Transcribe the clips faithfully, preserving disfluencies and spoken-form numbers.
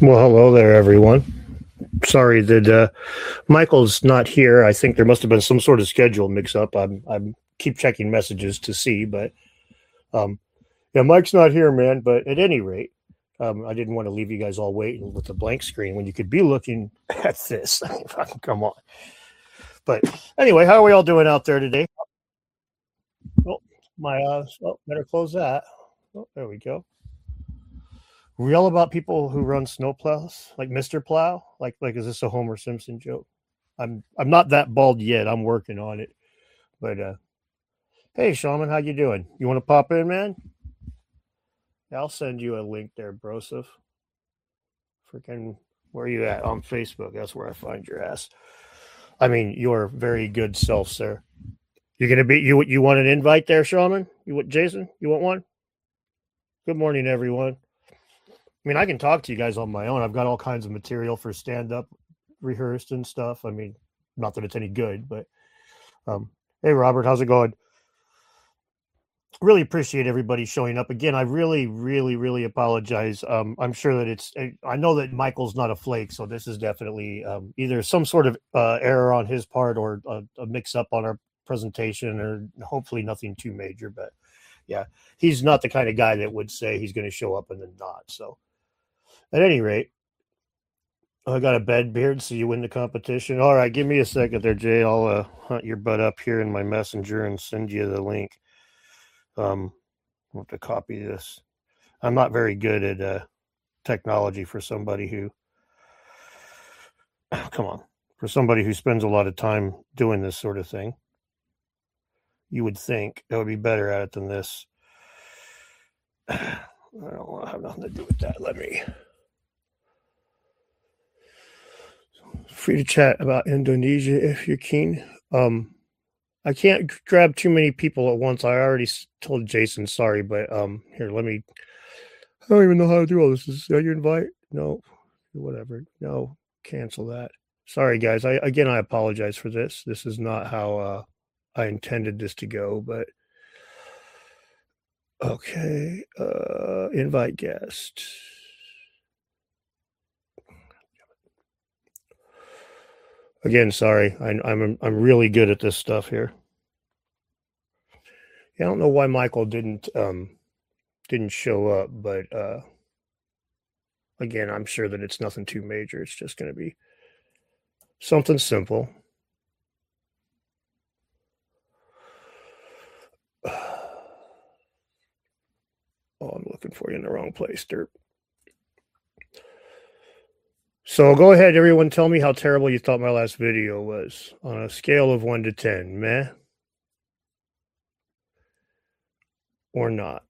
Well, hello there, everyone. Sorry that uh, Michael's not here. I think there must have been some sort of schedule mix-up. I'm I'm keep checking messages to see, but um, yeah, Mike's not here, man. But at any rate, um, I didn't want to leave you guys all waiting with a blank screen when you could be looking at this. Come on. But anyway, how are we all doing out there today? Oh, my uh, oh, better close that. Oh, there we go. Are we all about people who run snowplows, like Mister Plow? Like, like, is this a Homer Simpson joke? I'm, I'm not that bald yet. I'm working on it. But uh, hey, Shaman, how you doing? You want to pop in, man? I'll send you a link there, Broseph. Freaking, where are you at? On Facebook. That's where I find your ass. I mean, your very good self, sir. You're gonna be you. You want an invite there, Shaman? You want Jason? You want one? Good morning, everyone. I mean, I can talk to you guys on my own. I've got all kinds of material for stand-up rehearsed and stuff. I mean, not that it's any good, but um, hey, Robert, how's it going? Really appreciate everybody showing up. Again, I really, really, really apologize. Um, I'm sure that it's, I know that Michael's not a flake, so this is definitely um, either some sort of uh, error on his part or a, a mix-up on our presentation, or hopefully nothing too major. But yeah, he's not the kind of guy that would say he's going to show up and then not. So at any rate, I got a bed beard, so you win the competition. All right, give me a second there, Jay. I'll uh, hunt your butt up here in my messenger and send you the link. Um, I have to copy this. I'm not very good at uh, technology for somebody who, come on, for somebody who spends a lot of time doing this sort of thing. You would think I would be better at it than this. I don't want to have nothing to do with that. Let me. Free to chat about Indonesia if you're keen. Um, I can't grab too many people at once. I already told Jason sorry, but um, here, let me. I don't even know how to do all this. Is that your invite? No, whatever. No, cancel that. Sorry, guys. I again, I apologize for this. This is not how uh, I intended this to go, but okay. Uh, invite guest. Again, sorry. I, I'm I'm really good at this stuff here. Yeah, I don't know why Michael didn't um, didn't show up, but uh, again, I'm sure that it's nothing too major. It's just going to be something simple. Oh, I'm looking for you in the wrong place, Derp. So go ahead, everyone. Tell me how terrible you thought my last video was on a scale of one to ten. Meh or not?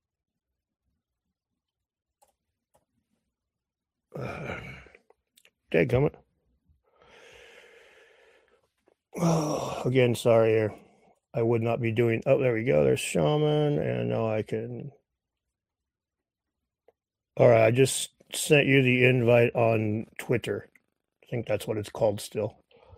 Uh, Dadgummit. Oh, again, sorry here. I would not be doing. Oh, there we go. There's Shaman, and now I can. All right, I just sent you the invite on Twitter. I think that's what it's called still.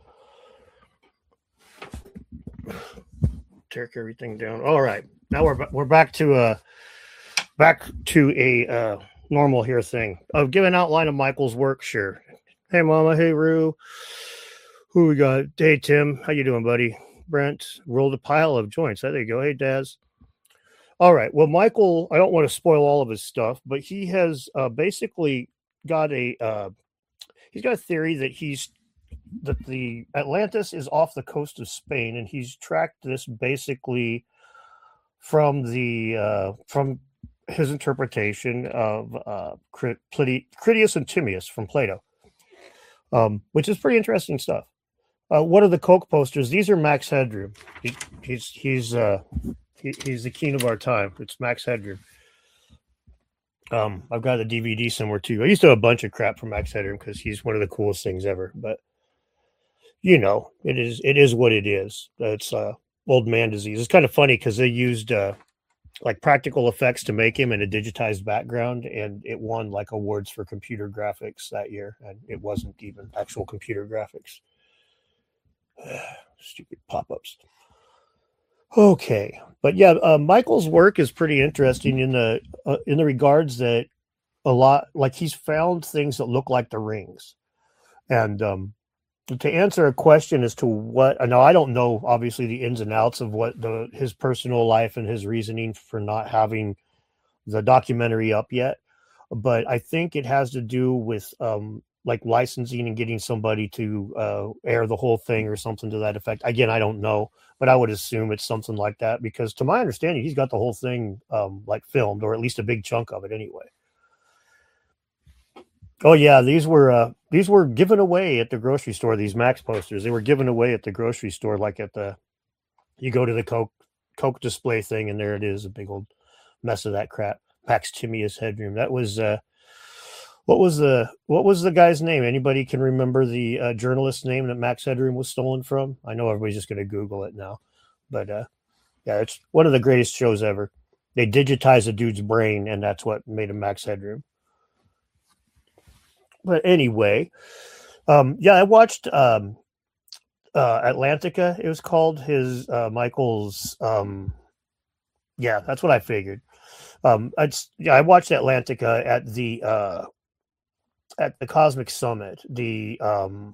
Tear everything down. All right, now we're we're back to uh back to a uh, normal here thing. I've given outline of Michael's work. Sure. Hey, Mama. Hey, Rue. Who we got? Hey, Tim. How you doing, buddy? Brent rolled a pile of joints. There you go. Hey, Daz. All right. Well, Michael, I don't want to spoil all of his stuff, but he has uh, basically got a uh, he's got a theory that he's that the Atlantis is off the coast of Spain, and he's tracked this basically from the uh, from his interpretation of uh, Critias and Timaeus from Plato, um, which is pretty interesting stuff. Uh, what are the Coke posters? These are Max Headroom. He, he's he's uh, he, he's the king of our time. It's Max Headroom. Um, I've got a D V D somewhere too. I used to have a bunch of crap from Max Headroom because he's one of the coolest things ever. But you know, it is it is what it is. It's uh, old man disease. It's kind of funny because they used uh, like practical effects to make him in a digitized background, and it won like awards for computer graphics that year, and it wasn't even actual computer graphics. Stupid pop-ups. Okay, but yeah, uh, Michael's work is pretty interesting in the uh, in the regards that a lot, like he's found things that look like the rings. And um, to answer a question as to what, now I don't know obviously the ins and outs of what the his personal life and his reasoning for not having the documentary up yet, but I think it has to do with um, like licensing and getting somebody to uh, air the whole thing or something to that effect. Again, I don't know, but I would assume it's something like that because to my understanding, he's got the whole thing um, like filmed, or at least a big chunk of it anyway. Oh yeah, these were uh, these were given away at the grocery store. These Max posters, they were given away at the grocery store, like at the you go to the Coke Coke display thing, and there it is, a big old mess of that crap. Max Timius Headroom. That was uh, what was the what was the guy's name? Anybody can remember the uh, journalist's name that Max Headroom was stolen from? I know everybody's just going to Google it now, but uh, yeah, it's one of the greatest shows ever. They digitized a dude's brain, and that's what made him Max Headroom. But anyway, um, yeah, I watched um, uh, Atlantica. It was called his uh, Michael's. Um, yeah, that's what I figured. Um, I yeah, I watched Atlantica at the uh, at the Cosmic Summit. The um,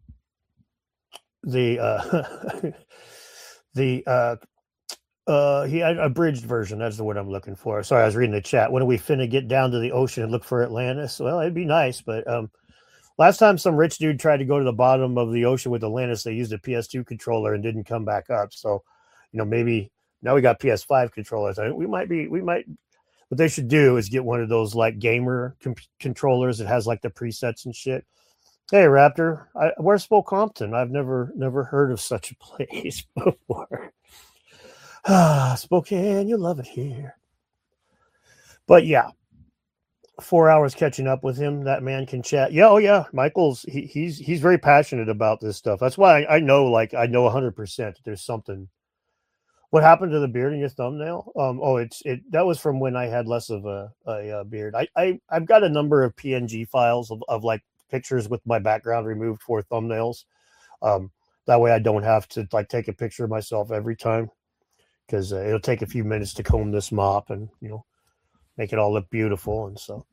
the uh, the uh, uh, he had a abridged version. That's the word I'm looking for. Sorry, I was reading the chat. When are we finna get down to the ocean and look for Atlantis? Well, it'd be nice, but um, last time some rich dude tried to go to the bottom of the ocean with Atlantis, they used a P S two controller and didn't come back up. So, you know, maybe now we got P S five controllers. I mean, we might be, we might, what they should do is get one of those like gamer com- controllers that has like the presets and shit. Hey, Raptor, I, where's Spokompton? I've never, never heard of such a place before. Ah, Spokane, you love it here. But yeah, four hours catching up with him. That man can chat. Yeah, oh yeah, Michael's he, he's he's very passionate about this stuff. That's why I, I know, like I know a hundred percent there's something. What happened to the beard in your thumbnail? Um, oh, it's it. That was from when I had less of a, a, a beard. I, I I've got a number of P N G files of, of like pictures with my background removed for thumbnails. Um, that way I don't have to like take a picture of myself every time. Because uh, it'll take a few minutes to comb this mop and, you know, make it all look beautiful. And so,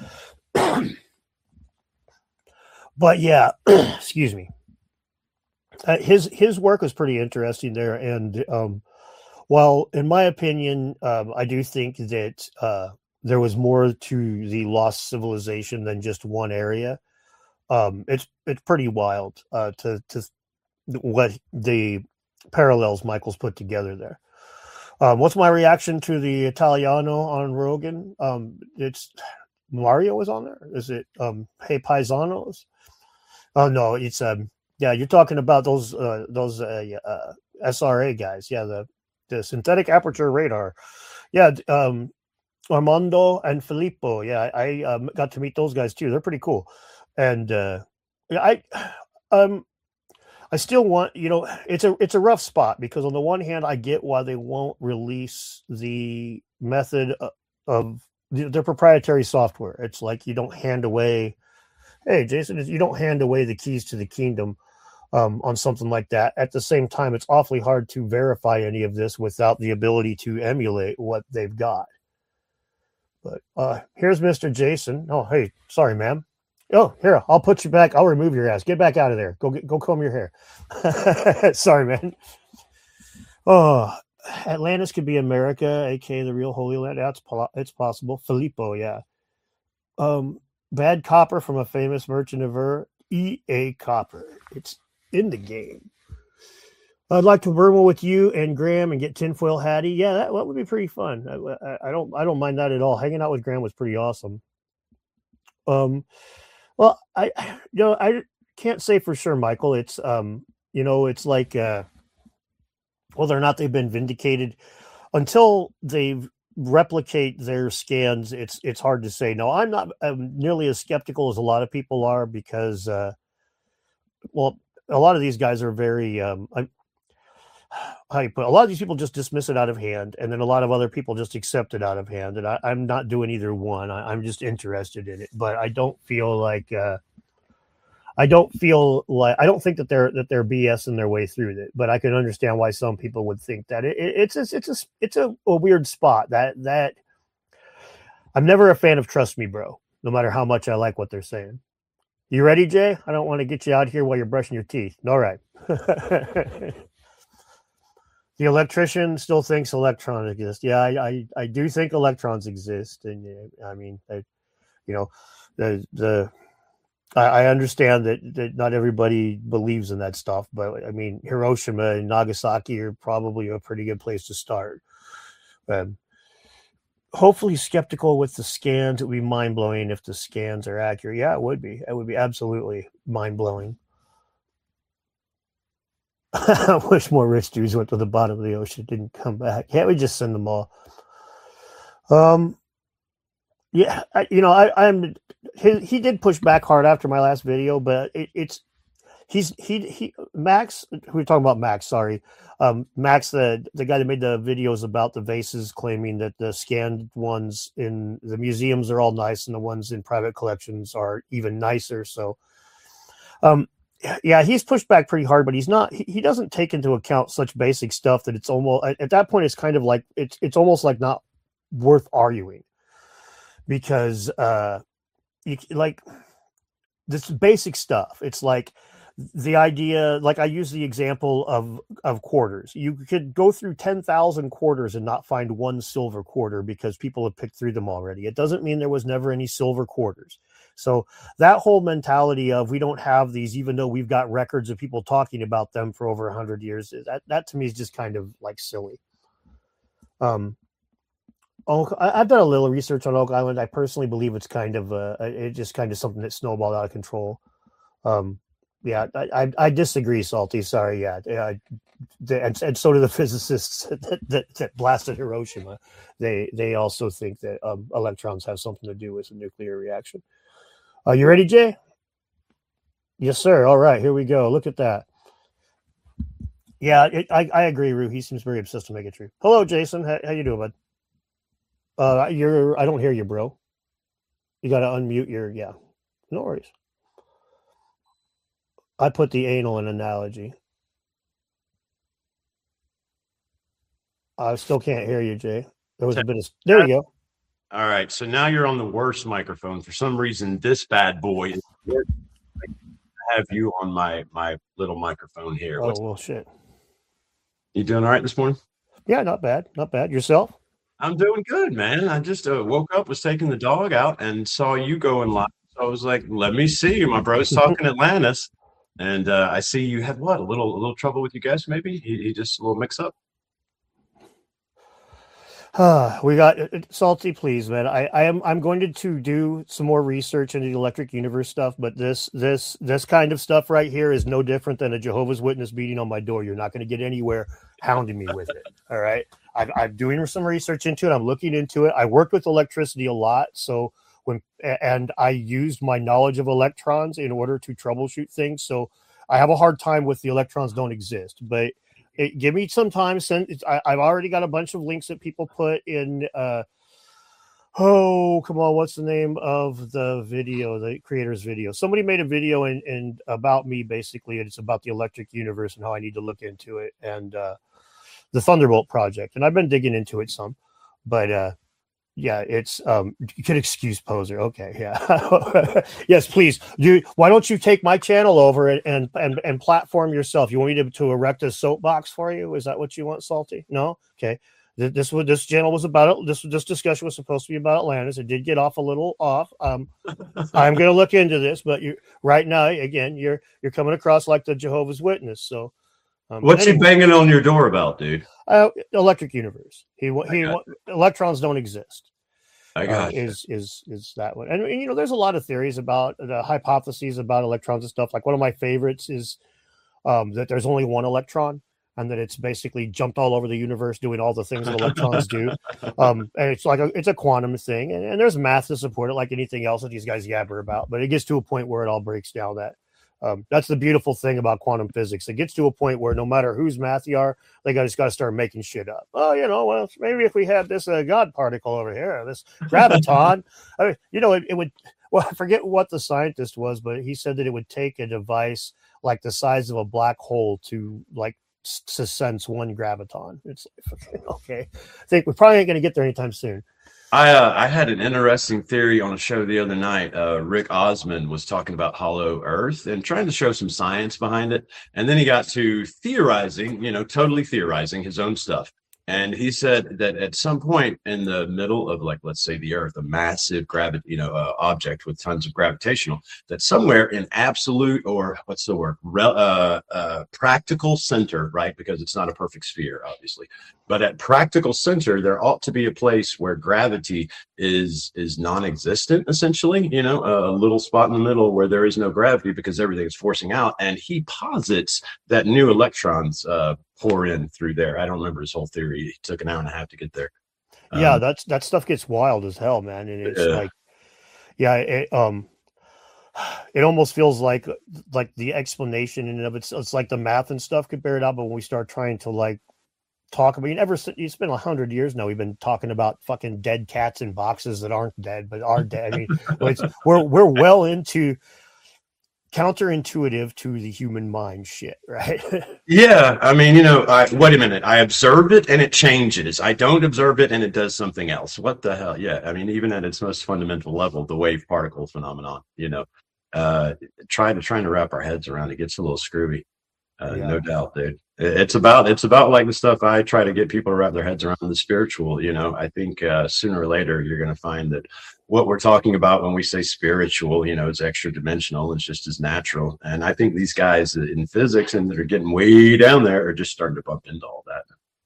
but yeah, excuse me. Uh, his his work was pretty interesting there. And um, while, in my opinion, um, I do think that uh, there was more to the lost civilization than just one area. Um, it's it's pretty wild uh, to to what the parallels Michael's put together there. Um, what's my reaction to the Italiano on Rogan? Um, it's Mario was on there. Is it um, Hey Paisanos? Oh no, it's um yeah. You're talking about those uh, those uh, uh, S R A guys. Yeah, the the synthetic aperture radar. Yeah, um, Armando and Filippo. Yeah, I, I um, got to meet those guys too. They're pretty cool. And uh, yeah, I um. I still want, you know, it's a it's a rough spot because on the one hand, I get why they won't release the method of, of their proprietary software. It's like you don't hand away, hey, Jason, you don't hand away the keys to the kingdom um, on something like that. At the same time, it's awfully hard to verify any of this without the ability to emulate what they've got. But uh, here's Mister Jason. Oh, hey, sorry, ma'am. Oh, here, I'll put you back. I'll remove your ass. Get back out of there. Go get, go comb your hair. Sorry, man. Oh, Atlantis could be America, aka the real Holy Land. That's it's possible. Filippo, yeah. Um, Bad Copper from a famous merchant of Ur. E A Copper. It's in the game. I'd like to burble with you and Graham and get tinfoil Hattie. Yeah, that, that would be pretty fun. I, I, I don't I don't mind that at all. Hanging out with Graham was pretty awesome. Um. Well, I, you know, I can't say for sure, Michael. It's, um, you know, it's like uh, whether or not they've been vindicated until they replicate their scans. It's it's hard to say. No, I'm not um, nearly as skeptical as a lot of people are because, uh, well, a lot of these guys are very. Um, I'm, how you put it? A lot of these people just dismiss it out of hand, and then a lot of other people just accept it out of hand. And I, I'm not doing either one. I, I'm just interested in it, but I don't feel like uh, I don't feel like I don't think that they're that they're BSing their way through it. But I can understand why some people would think that it, it, it's a, it's a it's a, a weird spot that that I'm never a fan of Trust Me, Bro, no matter how much I like what they're saying. You ready, Jay? I don't want to get you out here while you're brushing your teeth. All right. The electrician still thinks electrons exist. Yeah, I, I, I do think electrons exist. And I mean, I, you know, the, the, I, I understand that, that not everybody believes in that stuff, but I mean, Hiroshima and Nagasaki are probably a pretty good place to start. Um, hopefully skeptical with the scans. It would be mind-blowing if the scans are accurate. Yeah, it would be. It would be absolutely mind-blowing. I wish more rich dudes went to the bottom of the ocean, didn't come back. Can't we just send them all? Um, yeah, I, you know, I, I'm. He, he did push back hard after my last video, but it, it's he's he he Max. We were talking about Max. Sorry, um, Max, the the guy that made the videos about the vases, claiming that the scanned ones in the museums are all nice and the ones in private collections are even nicer. So, um. Yeah, he's pushed back pretty hard, but he's not. He, he doesn't take into account such basic stuff that it's almost at, at that point. It's kind of like it's it's almost like not worth arguing because uh, you like this basic stuff. It's like the idea. Like I use the example of of quarters. You could go through ten thousand quarters and not find one silver quarter because people have picked through them already. It doesn't mean there was never any silver quarters. So that whole mentality of we don't have these, even though we've got records of people talking about them for over a hundred years, that, that to me is just kind of like silly. Um, Oak, I, I've done a little research on Oak Island. I personally believe it's kind of uh, it's just kind of something that snowballed out of control. Um, yeah, I, I, I disagree, Salty. Sorry, yeah, I, the, and, and so do the physicists that, that, that blasted Hiroshima. They they also think that um, electrons have something to do with a nuclear reaction. Are you ready, Jay? Yes, sir. All right, here we go. Look at that. Yeah, it, I, I agree, Rue. He seems very obsessed to make it true. Hello, Jason. How, how you doing, bud? Uh, you're. I don't hear you, bro. You got to unmute your. Yeah, no worries. I put the anal in analogy. I still can't hear you, Jay. There was a bit of. There you go. All right, so now you're on the worst microphone. For some reason, this bad boy is working. I have you on my my little microphone here. Oh, What's, well, shit. You doing all right this morning? Yeah, not bad. Not bad. Yourself? I'm doing good, man. I just uh, woke up, was taking the dog out, and saw you going live. So I was like, let me see. My bro's talking Atlantis. And uh, I see you had, what, a little a little trouble with your guest, maybe? He, he just a little mix-up? Uh, we got uh, Salty, please, man. I, I am I'm going to, to do some more research into the Electric Universe stuff, but this this this kind of stuff right here is no different than a Jehovah's Witness beating on my door. You're not going to get anywhere hounding me with it. All right. I've, I'm doing some research into it. I'm looking into it. I worked with electricity a lot, so when and I used my knowledge of electrons in order to troubleshoot things. So I have a hard time with the electrons don't exist, but. It, give me some time. Send. I, I've already got a bunch of links that people put in. Uh, oh, come on! What's the name of the video? The creator's video. Somebody made a video and in, in about me, basically, and it's about the Electric Universe and how I need to look into it and uh, the Thunderbolt project. And I've been digging into it some, but uh, yeah, it's um, you can excuse poser. Okay, yeah, yes, please. You why don't you take my channel over and and and, and platform yourself? You want me to, to erect a soapbox for you? Is that what you want, Salty? No, okay. This this, this channel was about this. This discussion was supposed to be about Atlantis. It did get off a little off. Um, I'm going to look into this, but you right now, again, you're you're coming across like the Jehovah's Witness. So, um, what's anyway, he banging on your door about, dude? Uh, Electric Universe. He he electrons don't exist. I got uh, is is is that one, and, and you know, there's a lot of theories about the hypotheses about electrons and stuff. Like one of my favorites is um, that there's only one electron, and that it's basically jumped all over the universe doing all the things that electrons do. Um, and it's like a, it's a quantum thing, and, and there's math to support it, like anything else that these guys yabber about. But it gets to a point where it all breaks down. That um, that's the beautiful thing about quantum physics. It gets to a point where no matter whose math you are, they got just got to start making shit up. Oh, you know, well, maybe if we had this uh, God particle over here, this graviton, I mean, you know, it, it would. Well, I forget what the scientist was, but he said that it would take a device like the size of a black hole to like to sense one graviton. It's like, okay, I think we probably ain't going to get there anytime soon. I uh, I had an interesting theory on a show the other night. Uh, Rick Osmond was talking about Hollow Earth and trying to show some science behind it, and then he got to theorizing, you know, totally theorizing his own stuff. And he said that at some point in the middle of, like, let's say the Earth, a massive gravity, you know, uh, object with tons of gravitational, that somewhere in absolute, or what's the word, Rel- uh, uh, practical center, right? Because it's not a perfect sphere, obviously, but at practical center, there ought to be a place where gravity is is non-existent, essentially, you know, a little spot in the middle where there is no gravity because everything is forcing out. And he posits that new electrons uh, pour in through there. I don't remember his whole theory. It took an hour and a half to get there. Yeah, Um, that's that stuff gets wild as hell, man. And it's uh, like, yeah, it, um, it almost feels like like the explanation in and of it's it's like the math and stuff could bear it out, but when we start trying to like talk about, you never, it's been a hundred years now. We've been talking about fucking dead cats in boxes that aren't dead but are dead. I mean, it's, we're we're well into counterintuitive to the human mind shit, right? yeah, I mean, you know, I, wait a minute. I observe it and it changes. I don't observe it and it does something else. What the hell? Yeah, I mean, even at its most fundamental level, the wave particle phenomenon, you know, uh, trying to trying to wrap our heads around it gets a little screwy. Uh, Yeah. No doubt, dude. It's about it's about like the stuff I try to get people to wrap their heads around, the spiritual. You know, I think uh, sooner or later you're going to find that what we're talking about when we say spiritual, you know, it's extra dimensional. It's just as natural. And I think these guys in physics and that are getting way down there are just starting to bump into all that.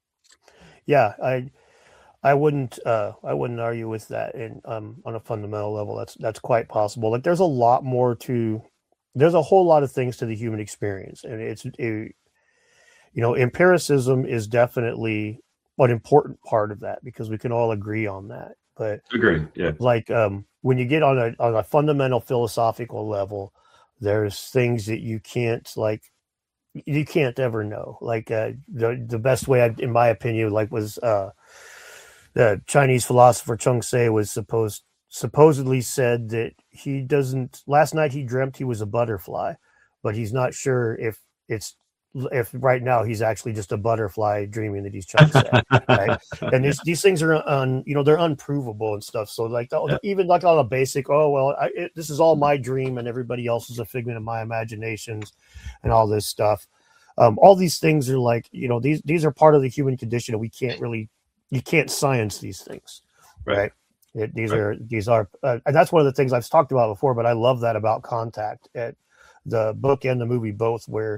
Yeah, I I wouldn't uh I wouldn't argue with that. And um on a fundamental level, that's that's quite possible. Like there's a lot more to there's a whole lot of things to the human experience, and it's it, you know, empiricism is definitely an important part of that because we can all agree on that. But Agree. Yeah. like um, when you get on a on a fundamental philosophical level, there's things that you can't like you can't ever know. Like uh, the the best way, I, in my opinion, like was uh, the Chinese philosopher Chung Tse was supposed supposedly said that he doesn't. Last night he dreamt he was a butterfly, but he's not sure if it's if right now he's actually just a butterfly dreaming that he's Chung Tse, right? And these these things are un, you know, they're unprovable and stuff. So like the, Yeah. even like on a basic, oh well, I, it, this is all my dream and everybody else is a figment of my imaginations, and all this stuff. Um, all these things are like, you know, these these are part of the human condition, and we can't really you can't science these things, right? Right. It, these Right. are these are, uh, and that's one of the things I've talked about before. But I love that about Contact, at the book and the movie both, where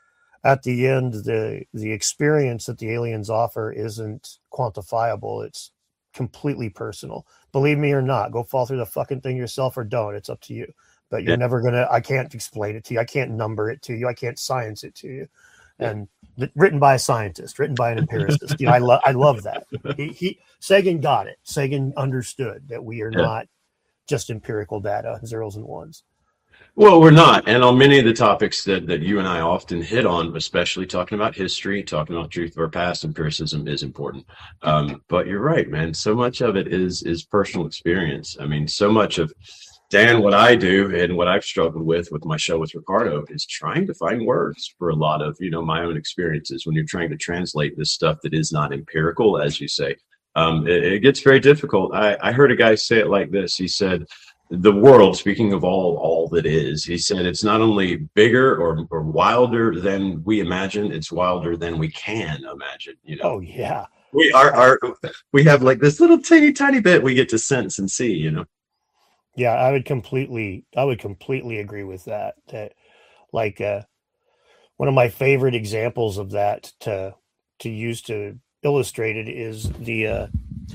at the end the the experience that the aliens offer isn't quantifiable. It's completely personal. Believe me or not, go fall through the fucking thing yourself or don't. It's up to you. But you're Yeah. never gonna. I can't explain it to you. I can't number it to you. I can't science it to you. And th- written by a scientist, written by an empiricist. You know, I love I love that. He, he Sagan got it. Sagan understood that we are Yeah. not just empirical data, zeros and ones. Well, we're not. And on many of the topics that, that you and I often hit on, especially talking about history, talking about truth of our past, empiricism is important. Um, but you're right, man. So much of it is is personal experience. I mean, so much of Dan, what I do and what I've struggled with with my show with Ricardo is trying to find words for a lot of, you know, my own experiences when you're trying to translate this stuff that is not empirical, as you say. Um, it, it gets very difficult. I, I heard a guy say it like this. He said, the world, speaking of all all that is, he said it's not only bigger or, or wilder than we imagine, it's wilder than we can imagine. You know, Oh yeah. we are our we have like this little teeny tiny bit we get to sense and see. You know, Yeah, I would completely I would completely agree with that. That like uh one of my favorite examples of that to to use to illustrate it is the uh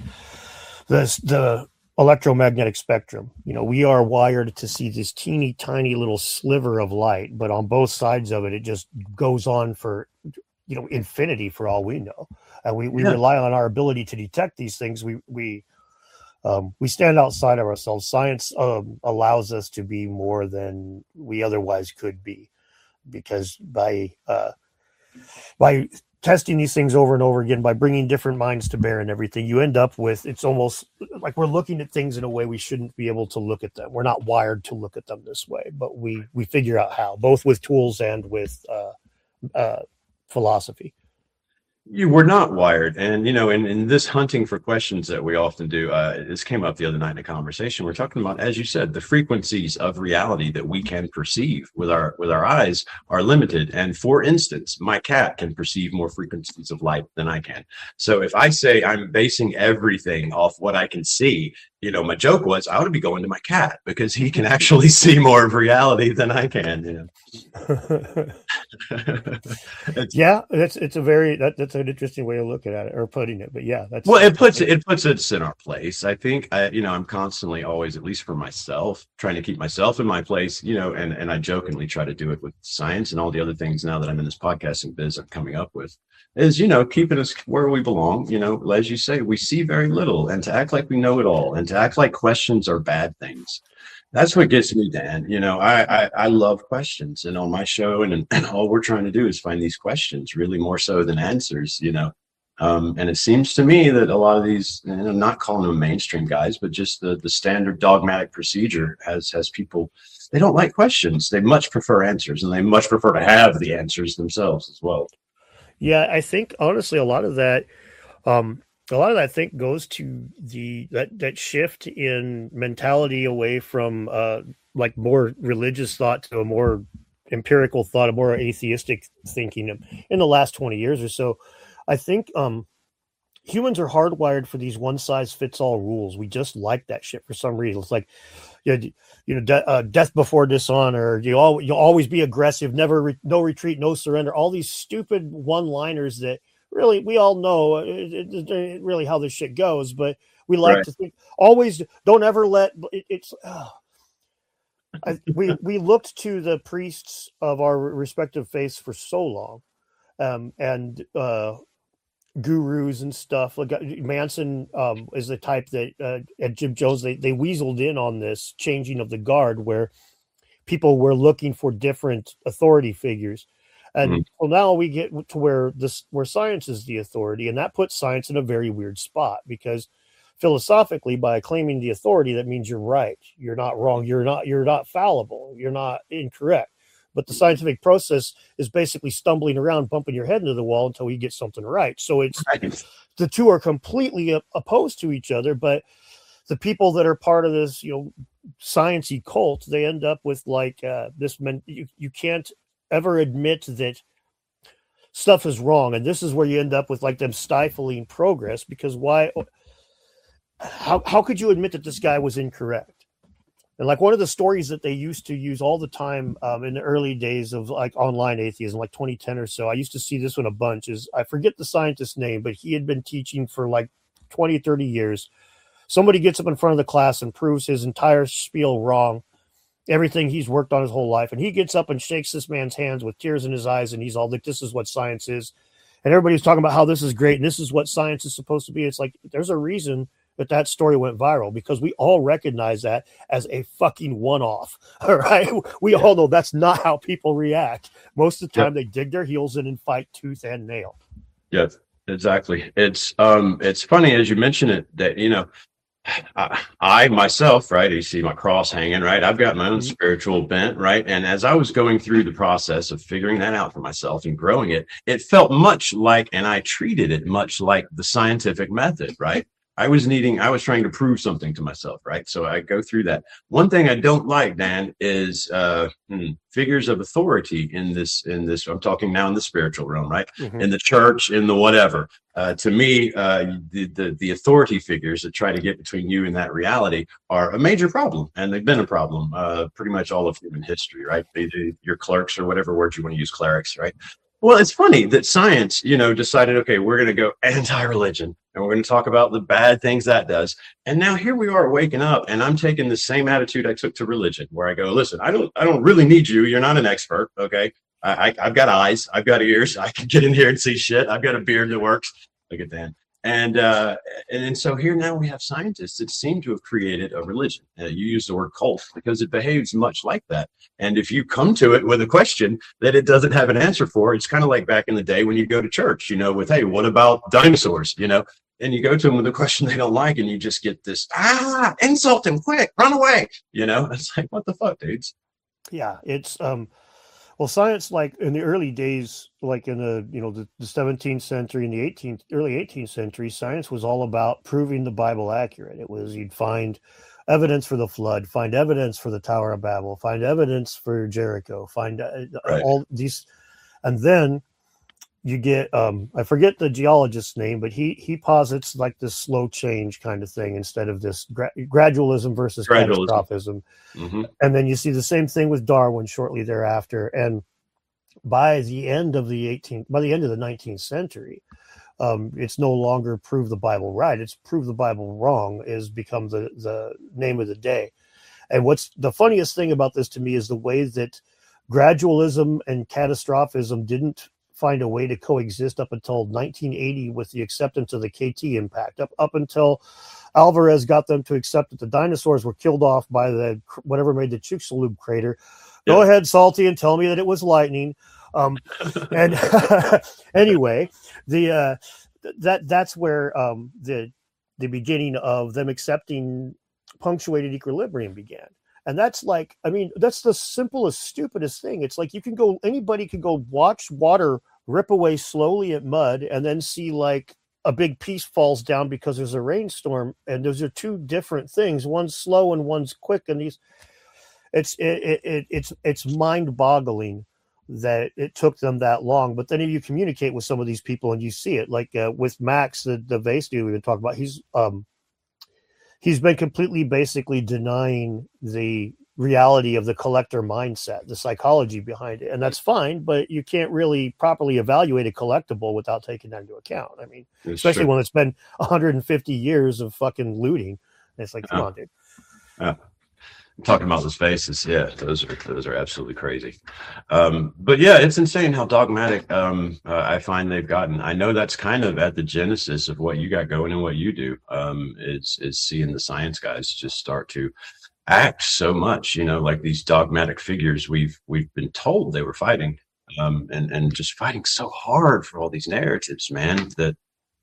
the the electromagnetic spectrum. You know, we are wired to see this teeny tiny little sliver of light, but on both sides of it, it just goes on for, you know, infinity for all we know. And we, we Yeah. rely on our ability to detect these things. We, we, um, we stand outside of ourselves. Science um, allows us to be more than we otherwise could be, because by, uh, by testing these things over and over again, by bringing different minds to bear and everything, you end up with, it's almost like we're looking at things in a way we shouldn't be able to look at them. We're not wired to look at them this way, but we we figure out how, both with tools and with uh, uh, philosophy. You were not wired. And, you know, in, in this hunting for questions that we often do, uh, this came up the other night in a conversation. We're talking about, as you said, the frequencies of reality that we can perceive with our with our eyes are limited. And for instance, my cat can perceive more frequencies of light than I can. So if I say I'm basing everything off what I can see, you know, my joke was I ought to be going to my cat because he can actually see more of reality than I can. You know? Yeah, that's it's a very that, that's an interesting way of looking at it or putting it. But yeah, that's well, it puts it puts us in our place. I think I, you know, I'm constantly always, at least for myself, trying to keep myself in my place. You know, and and I jokingly try to do it with science and all the other things. Now that I'm in this podcasting biz, I'm coming up with is you know keeping us where we belong. You know, as you say, we see very little, and to act like we know it all, and to act like questions are bad things. That's what gets me, Dan. You know, I, I, I love questions, and on my show, and, and all we're trying to do is find these questions, really more so than answers. You know, um, and it seems to me that a lot of these, and I'm not calling them mainstream guys, but just the the standard dogmatic procedure has has people. They don't like questions. They much prefer answers, and they much prefer to have the answers themselves as well. Yeah, I think honestly, a lot of that. Um, A lot of that, I think, goes to the that that shift in mentality away from uh, like more religious thought to a more empirical thought, a more atheistic thinking in the last twenty years or so. I think um, humans are hardwired for these one size fits all rules. We just like that shit for some reason. It's like, you know, you know de- uh, death before dishonor. You all you'll always be aggressive, never re- no retreat, no surrender. All these stupid one liners that. Really, we all know it, it, it, really how this shit goes, but we like right. to think always don't ever let it, it's. Oh. I, we we looked to the priests of our respective faiths for so long, um, and uh, gurus and stuff. Like Manson um, is the type that uh, and Jim Jones they they weaseled in on this changing of the guard, where people were looking for different authority figures. And mm-hmm. well, now we get to where this where science is the authority, and that puts science in a very weird spot because philosophically, by claiming the authority, that means you're right, you're not wrong, you're not you're not fallible, you're not incorrect. But the scientific process is basically stumbling around, bumping your head into the wall until you get something right. So it's right. The two are completely opposed to each other. But the people that are part of this, you know, sciencey cult, they end up with like uh, this. Men- you you can't. ever admit that stuff is wrong, and this is where you end up with like them stifling progress because why how how could you admit that this guy was incorrect? And like one of the stories that they used to use all the time um, in the early days of like online atheism, like twenty ten or so, I used to see this one a bunch, is I forget the scientist's name, but he had been teaching for like twenty, thirty years. Somebody gets up in front of the class and proves his entire spiel wrong, everything he's worked on his whole life. And he gets up and shakes this man's hands with tears in his eyes. And he's all like, this is what science is. And everybody's talking about how this is great. And this is what science is supposed to be. It's like, there's a reason that that story went viral because we all recognize that as a fucking one-off. All right. We all know that's not how people react. Most of the time yep. they dig their heels in and fight tooth and nail. Yes, exactly. It's, um, it's funny as you mention it that, you know, I, I myself, right, you see my cross hanging, right? I've got my own spiritual bent, right? And as I was going through the process of figuring that out for myself and growing it, it felt much like, and I treated it much like the scientific method, right? I was needing, I was trying to prove something to myself, right? So I go through that. One thing I don't like, Dan, is uh, hmm, figures of authority in this, in this, I'm talking now in the spiritual realm, right? Mm-hmm. In the church, in the whatever. Uh, to me, uh, the, the, the authority figures that try to get between you and that reality are a major problem. And they've been a problem uh, pretty much all of human history, right? They, they, your clerks or whatever word you want to use, clerics, right? Well, it's funny that science, you know, decided, okay, we're going to go anti-religion and we're going to talk about the bad things that does. And now here we are waking up and I'm taking the same attitude I took to religion where I go, listen, I don't, I don't really need you. You're not an expert. Okay. I, I, I've got eyes. I've got ears. I can get in here and see shit. I've got a beard that works. Look at that. And, uh, and and so here now we have scientists that seem to have created a religion. Uh, you use the word cult because it behaves much like that. And if you come to it with a question that it doesn't have an answer for, it's kind of like back in the day when you go to church, you know, with, hey, what about dinosaurs? You know, and you go to them with a question they don't like and you just get this, ah, insult him, quick, run away. You know, it's like, what the fuck, dudes? Yeah, it's, um, Well, science, like in the early days, like in the you know the, the seventeenth century and the eighteenth, early eighteenth century, science was all about proving the Bible accurate. It was you'd find evidence for the flood, find evidence for the Tower of Babel, find evidence for Jericho, find uh, Right. all these, and then you get um, I forget the geologist's name, but he he posits like this slow change kind of thing instead of this gra- gradualism versus Gradualism. catastrophism. Mm-hmm. And then you see the same thing with Darwin shortly thereafter. And by the end of the eighteenth, by the end of the nineteenth century, um, it's no longer prove the Bible right. It's prove the Bible wrong is become the, the name of the day. And what's the funniest thing about this to me is the way that gradualism and catastrophism didn't find a way to coexist up until nineteen eighty with the acceptance of the K T impact. Up up until Alvarez got them to accept that the dinosaurs were killed off by the whatever made the Chicxulub crater. Yeah. Go ahead, Salty, and tell me that it was lightning. Um, and anyway, the uh, that that's where um, the the beginning of them accepting punctuated equilibrium began. And that's like, I mean, that's the simplest, stupidest thing. It's like you can go, anybody can go watch water rip away slowly at mud and then see like a big piece falls down because there's a rainstorm. And those are two different things. One's slow and one's quick. And these, it's, it, it, it's, it's mind boggling that it took them that long. But then if you communicate with some of these people and you see it, like uh, with Max, the, the vase dude we've been talking about, he's, um, he's been completely basically denying the reality of the collector mindset, the psychology behind it. And that's fine, but you can't really properly evaluate a collectible without taking that into account. I mean, it's especially true. When it's been one hundred fifty years of fucking looting. And it's like, come oh. on, dude. Oh. Talking about those faces, yeah, those are those are absolutely crazy. Um, but yeah, it's insane how dogmatic um, uh, I find they've gotten. I know that's kind of at the genesis of what you got going and what you do. Um, is is seeing the science guys just start to act so much, you know, like these dogmatic figures we've we've been told they were fighting, um, and and just fighting so hard for all these narratives, man. That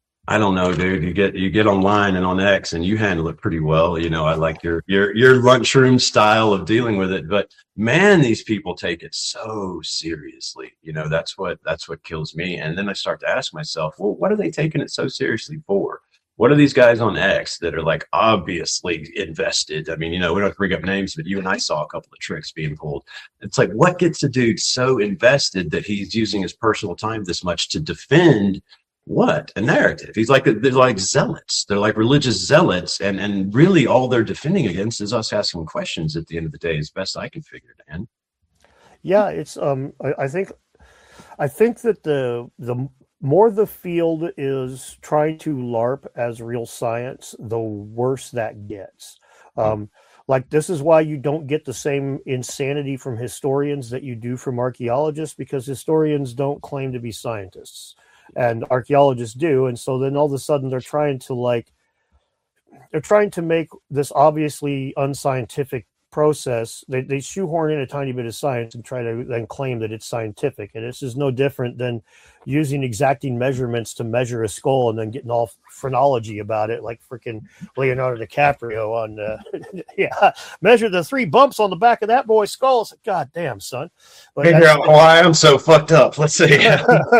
I don't know, dude. You get you get online and on X, and you handle it pretty well. You know, I like your your your lunchroom style of dealing with it. But man, these people take it so seriously. You know, that's what that's what kills me. And then I start to ask myself, well, what are they taking it so seriously for? What are these guys on X that are like obviously invested? I mean, you know, we don't have to bring up names, but you and I saw a couple of tricks being pulled. It's like, what gets a dude so invested that he's using his personal time this much to defend what a narrative? He's like, they're like zealots. They're like religious zealots. And, and really all they're defending against is us asking questions at the end of the day, as best I can figure, Dan. Yeah, it's, um, I, I think, I think that the, the more the field is trying to LARP as real science, the worse that gets. Um, like this is why you don't get the same insanity from historians that you do from archaeologists, because historians don't claim to be scientists. And archaeologists do. And so then all of a sudden they're trying to like, they're trying to make this obviously unscientific process. They, they shoehorn in a tiny bit of science and try to then claim that it's scientific. And this is no different than using exacting measurements to measure a skull and then getting all phrenology about it. Like freaking Leonardo DiCaprio on, uh, yeah, measure the three bumps on the back of that boy's skull. It's like, God damn, son. But figure out why I'm so fucked up. Let's see.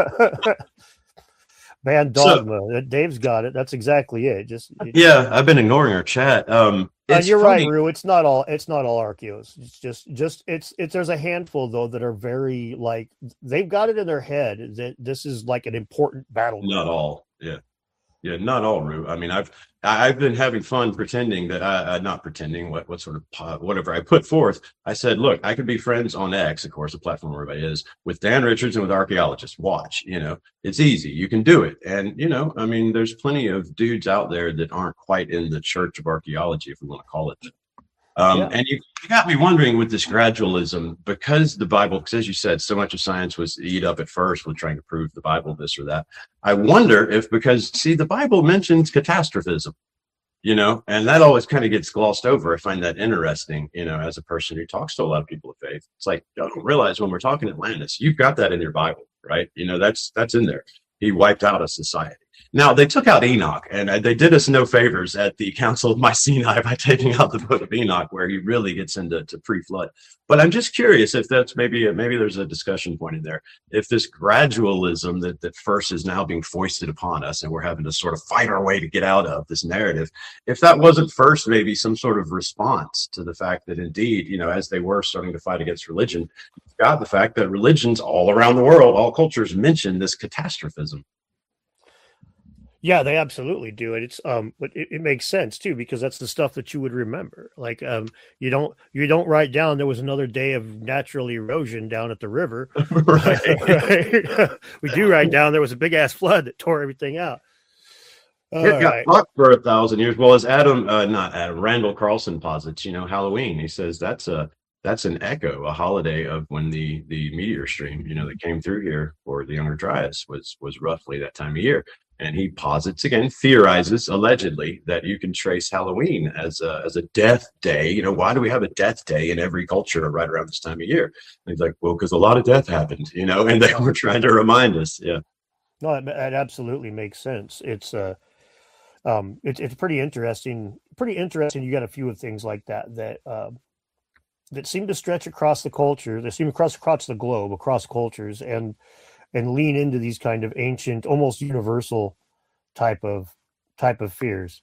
Man, dogma. So, Dave's got it. That's exactly it. Just yeah, I've been ignoring our chat. Um, uh, you're funny. Right, Rue. It's not all. It's not all archaeos. It's just, just it's, it's. There's a handful though that are very like they've got it in their head that this is like an important battle. Not all. Yeah, yeah, not all. Rue. I mean, I've I've been having fun pretending that I, uh, not pretending what what sort of uh, whatever I put forth. I said, look, I could be friends on X, of course, a platform where everybody is, with Dan Richards and with archaeologists. Watch, you know, it's easy. You can do it. And, you know, I mean, there's plenty of dudes out there that aren't quite in the church of archaeology, if we want to call it that. Um, yeah. And you, you got me wondering with this gradualism, because the Bible, because as you said, so much of science was eat up at first with trying to prove the Bible this or that. I wonder if, because see, the Bible mentions catastrophism, you know, and that always kind of gets glossed over. I find that interesting, you know, as a person who talks to a lot of people of faith. It's like, I don't realize when we're talking Atlantis, you've got that in your Bible, right? You know, that's, that's in there. He wiped out a society. Now, they took out Enoch, and uh, they did us no favors at the Council of Mycenae by taking out the Book of Enoch, where he really gets into to pre-flood. But I'm just curious if that's maybe maybe there's a discussion point in there. If this gradualism that, that first is now being foisted upon us, and we're having to sort of fight our way to get out of this narrative, if that wasn't first maybe some sort of response to the fact that indeed, you know, as they were starting to fight against religion, you've got the fact that religions all around the world, all cultures mention this catastrophism. Yeah, they absolutely do. And it's um but it, it makes sense too, because that's the stuff that you would remember. Like um you don't you don't write down there was another day of natural erosion down at the river. Right. Right? We do write down there was a big ass flood that tore everything out. All It got right. fucked for a thousand years. Well, as Adam, uh, not Adam, Randall Carlson posits, you know, Halloween. He says that's a that's an echo, a holiday of when the the meteor stream, you know, that came through here for the Younger Dryas was was roughly that time of year. And he posits again, theorizes allegedly that you can trace Halloween as a as a death day. You know, why do we have a death day in every culture right around this time of year? And he's like, well, because a lot of death happened, you know, and they were trying to remind us. Yeah. No, it, it absolutely makes sense. It's uh um it's it's pretty interesting. Pretty interesting. You got a few of things like that that um that seem to stretch across the culture. They seem across across the globe, across cultures, and and lean into these kind of ancient, almost universal type of type of fears.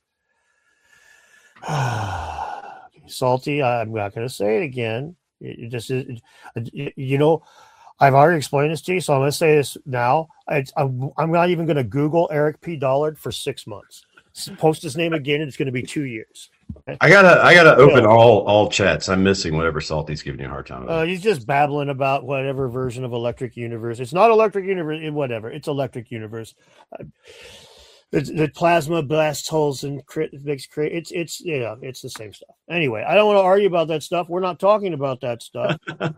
Salty, I'm not going to say it again. It, it just is, it, you know, I've already explained this to you, so I'm going to say this now. I, I'm, I'm not even going to Google Eric P. Dollard for six months. Post his name again, and it's going to be two years. I gotta, I gotta open yeah. all all chats. I'm missing whatever Salty's giving you a hard time about. Uh, he's just babbling about whatever version of Electric Universe. It's not Electric Universe, whatever. It's Electric Universe. Uh, it's the plasma blasts holes and crit makes create. It's it's yeah, it's the same stuff. Anyway, I don't want to argue about that stuff. We're not talking about that stuff.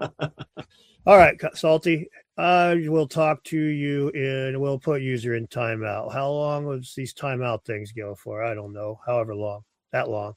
All right, Salty. I will talk to you in. We'll put user in timeout. How long was these timeout things go for? I don't know. However long. That long.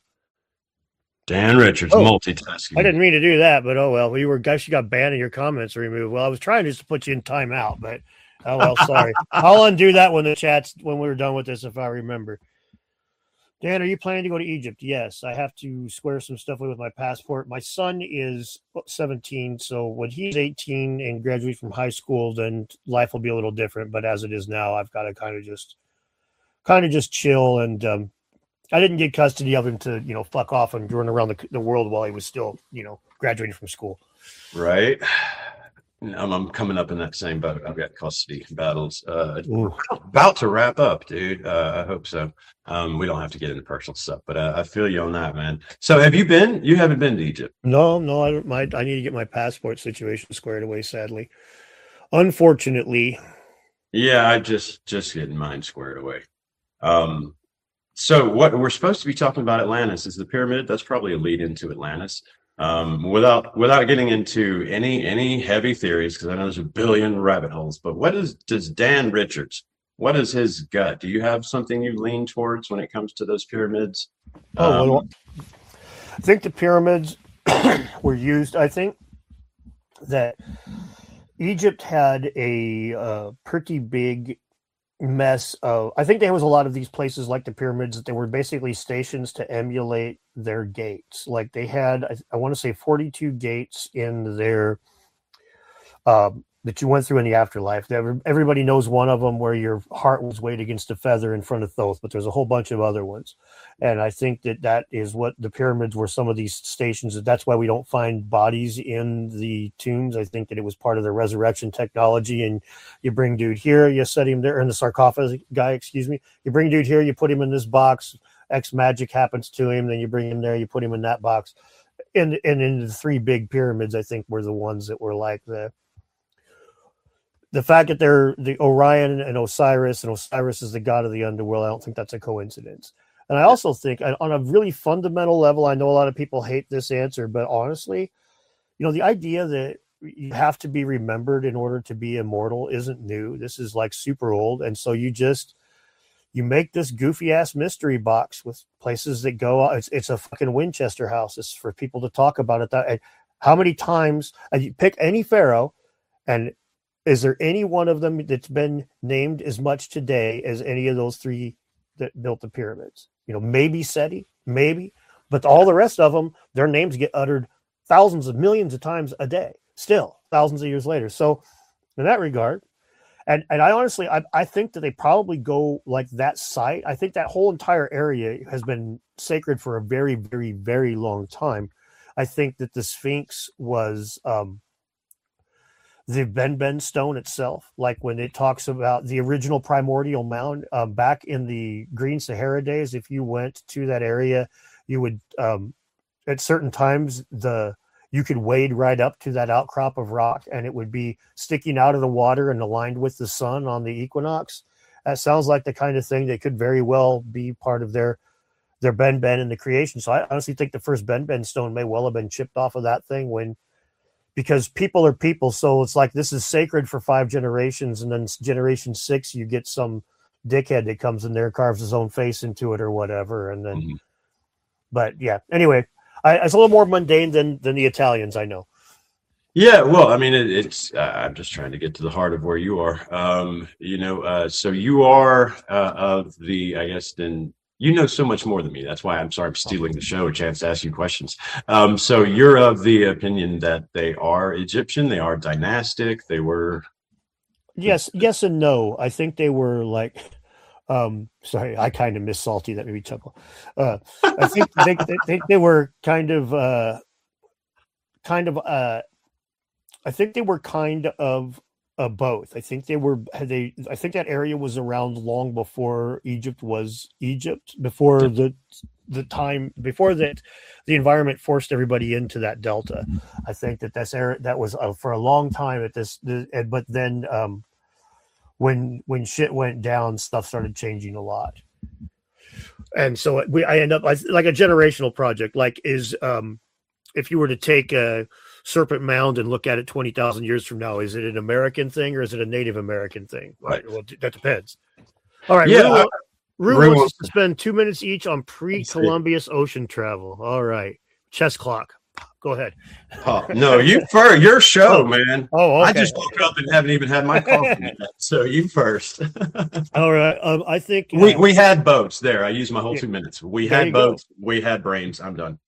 Dan Richards, oh, multitasking. I didn't mean to do that, but oh well. We were guys. You got banned and your comments removed. Well, I was trying just to put you in timeout, but oh well. Sorry. I'll undo that when the chats when we were done with this, if I remember. Dan, are you planning to go to Egypt? Yes, I have to square some stuff away with my passport. My son is seventeen, so when he's eighteen and graduates from high school, then life will be a little different. But as it is now, I've got to kind of just, kind of just chill. And um, I didn't get custody of him to, you know, fuck off and run around the, the world while he was still, you know, graduating from school. Right. I'm, I'm coming up in that same boat. I've got custody battles. Uh, about to wrap up, dude. Uh, I hope so. Um, we don't have to get into personal stuff, but uh, I feel you on that, man. So have you been? You haven't been to Egypt? No, no. I, my, I need to get my passport situation squared away, sadly. Unfortunately. Yeah, I just just getting mine squared away. Um, so what we're supposed to be talking about Atlantis is the pyramid. That's probably a lead into Atlantis. Um, without without getting into any any heavy theories, because I know there's a billion rabbit holes. But what is does Dan Richards? What is his gut? Do you have something you lean towards when it comes to those pyramids? Oh, um, well, I think the pyramids were used. I think that Egypt had a uh, pretty big mess of. I think there was a lot of these places like the pyramids that they were basically stations to emulate their gates. Like they had, I, I want to say, forty-two gates in their. Um, that you went through in the afterlife. Everybody knows one of them where your heart was weighed against a feather in front of Thoth, but there's a whole bunch of other ones. And I think that that is what the pyramids were, some of these stations. That's why we don't find bodies in the tombs. I think that it was part of the resurrection technology. And you bring dude here, you set him there, in the sarcophagus guy, excuse me. You bring dude here, you put him in this box, X magic happens to him, then you bring him there, you put him in that box. And, and in the three big pyramids, I think were the ones that were like the, The fact that they're the Orion and Osiris, and Osiris is the god of the underworld, I don't think that's a coincidence. And I also think, on a really fundamental level, I know a lot of people hate this answer, but honestly, you know, the idea that you have to be remembered in order to be immortal isn't new. This is like super old. And so you just, you make this goofy ass mystery box with places that go, it's, it's a fucking Winchester house. It's for people to talk about it. That, how many times, and you pick any pharaoh, and Is there any one of them that's been named as much today as any of those three that built the pyramids? You know, maybe Seti, maybe, but all the rest of them, their names get uttered thousands of millions of times a day, still thousands of years later. So in that regard, and, and I honestly, I, I think that they probably go like that site. I think that whole entire area has been sacred for a very, very, very long time. I think that the Sphinx was um, the Benben stone itself, like when it talks about the original primordial mound um, back in the Green Sahara days. If you went to that area, you would um, at certain times the you could wade right up to that outcrop of rock, and it would be sticking out of the water and aligned with the sun on the equinox. That sounds like the kind of thing that could very well be part of their their Benben in the creation. So I honestly think the first Benben stone may well have been chipped off of that thing when, because people are people. So it's like, this is sacred for five generations. And then generation six, you get some dickhead that comes in there, carves his own face into it or whatever. And then, mm-hmm. but yeah, anyway, I, it's a little more mundane than, than the Italians, I know. Yeah, well, I mean, it, it's, uh, I'm just trying to get to the heart of where you are. Um, you know, uh, so you are uh, of the, I guess, then, you know so much more than me. That's why I'm sorry I'm stealing the show, a chance to ask you questions. Um, so you're of the opinion that they are Egyptian, they are dynastic, they were... Yes, yes and no. I think they were like... Um, sorry, I kind of miss Salty. That made me chuckle. Uh, I think they, they, they, they were kind of... Uh, kind of... Uh, I think they were kind of... Uh, both. I think they were. They. I think that area was around long before Egypt was Egypt. Before the the time before that, the environment forced everybody into that delta. I think that that's area that was uh, for a long time at this. The, but then, um, when when shit went down, stuff started changing a lot. And so we. I end up like a generational project. Like is um, if you were to take a Serpent Mound and look at it twenty thousand years from now, is it an American thing or is it a Native American thing? Right. Well, that depends. All right. Yeah. Rue, Rue wants to spend two minutes each on pre-Columbus ocean travel. All right. Chess clock. Go ahead. Oh, no, you first. Your show, oh. man. Oh, okay. I just woke up and haven't even had my coffee yet. So you first. All right. Um, I think uh, we, uh, we had boats there. I used my whole two minutes. We had boats. Go. We had brains. I'm done.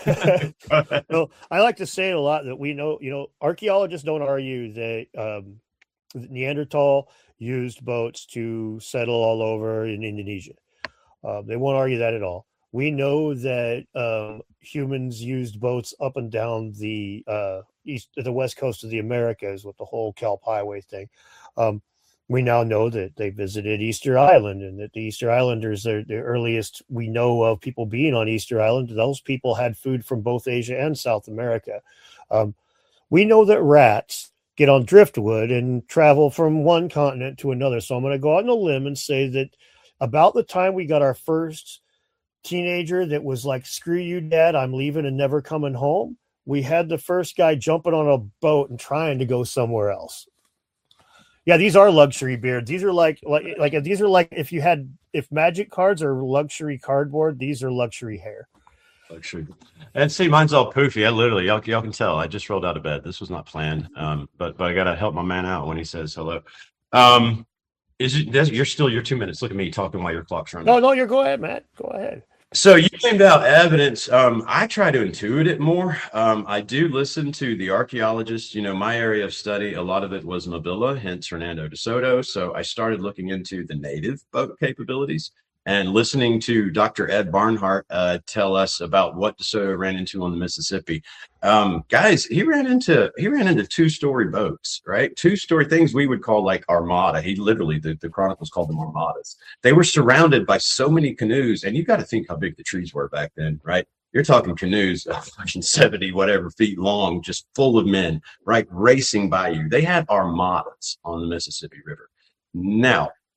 No, I like to say it a lot that we know, you know, archaeologists don't argue that um, Neanderthal used boats to settle all over in Indonesia. Uh, they won't argue that at all. We know that um, humans used boats up and down the uh, east, the west coast of the Americas with the whole Kelp Highway thing. Um, we now know that they visited Easter Island and that the Easter Islanders are the earliest we know of people being on Easter Island. Those people had food from both Asia and South America. Um, we know that rats get on driftwood and travel from one continent to another. So I'm going to go out on a limb and say that about the time we got our first teenager that was like, screw you, Dad, I'm leaving and never coming home, we had the first guy jumping on a boat and trying to go somewhere else. Yeah, these are luxury beards. These are like, like, like these are like if you had, if magic cards are luxury cardboard, these are luxury hair. Luxury. And see, mine's all poofy. I literally, y'all, y'all can tell. I just rolled out of bed. This was not planned. Um, but but I gotta help my man out when he says hello. Um, is it? You're still your two minutes. Look at me talking while your clock's running. No, no, you're go ahead, Matt. Go ahead. So you claimed out evidence. Um, I try to intuit it more. Um, I do listen to the archaeologists. You know, my area of study, a lot of it was Mobila, hence Hernando de Soto. So I started looking into the native boat capabilities and listening to Doctor Ed Barnhart uh, tell us about what de Soto ran into on the Mississippi. Um, guys, he ran into he ran into two-story boats, right? Two-story things we would call like armada. He literally, the, the Chronicles called them armadas. They were surrounded by so many canoes, and you've got to think how big the trees were back then, right? You're talking canoes, uh, fucking seventy whatever feet long, just full of men, right, racing by you. They had armadas on the Mississippi River. Now,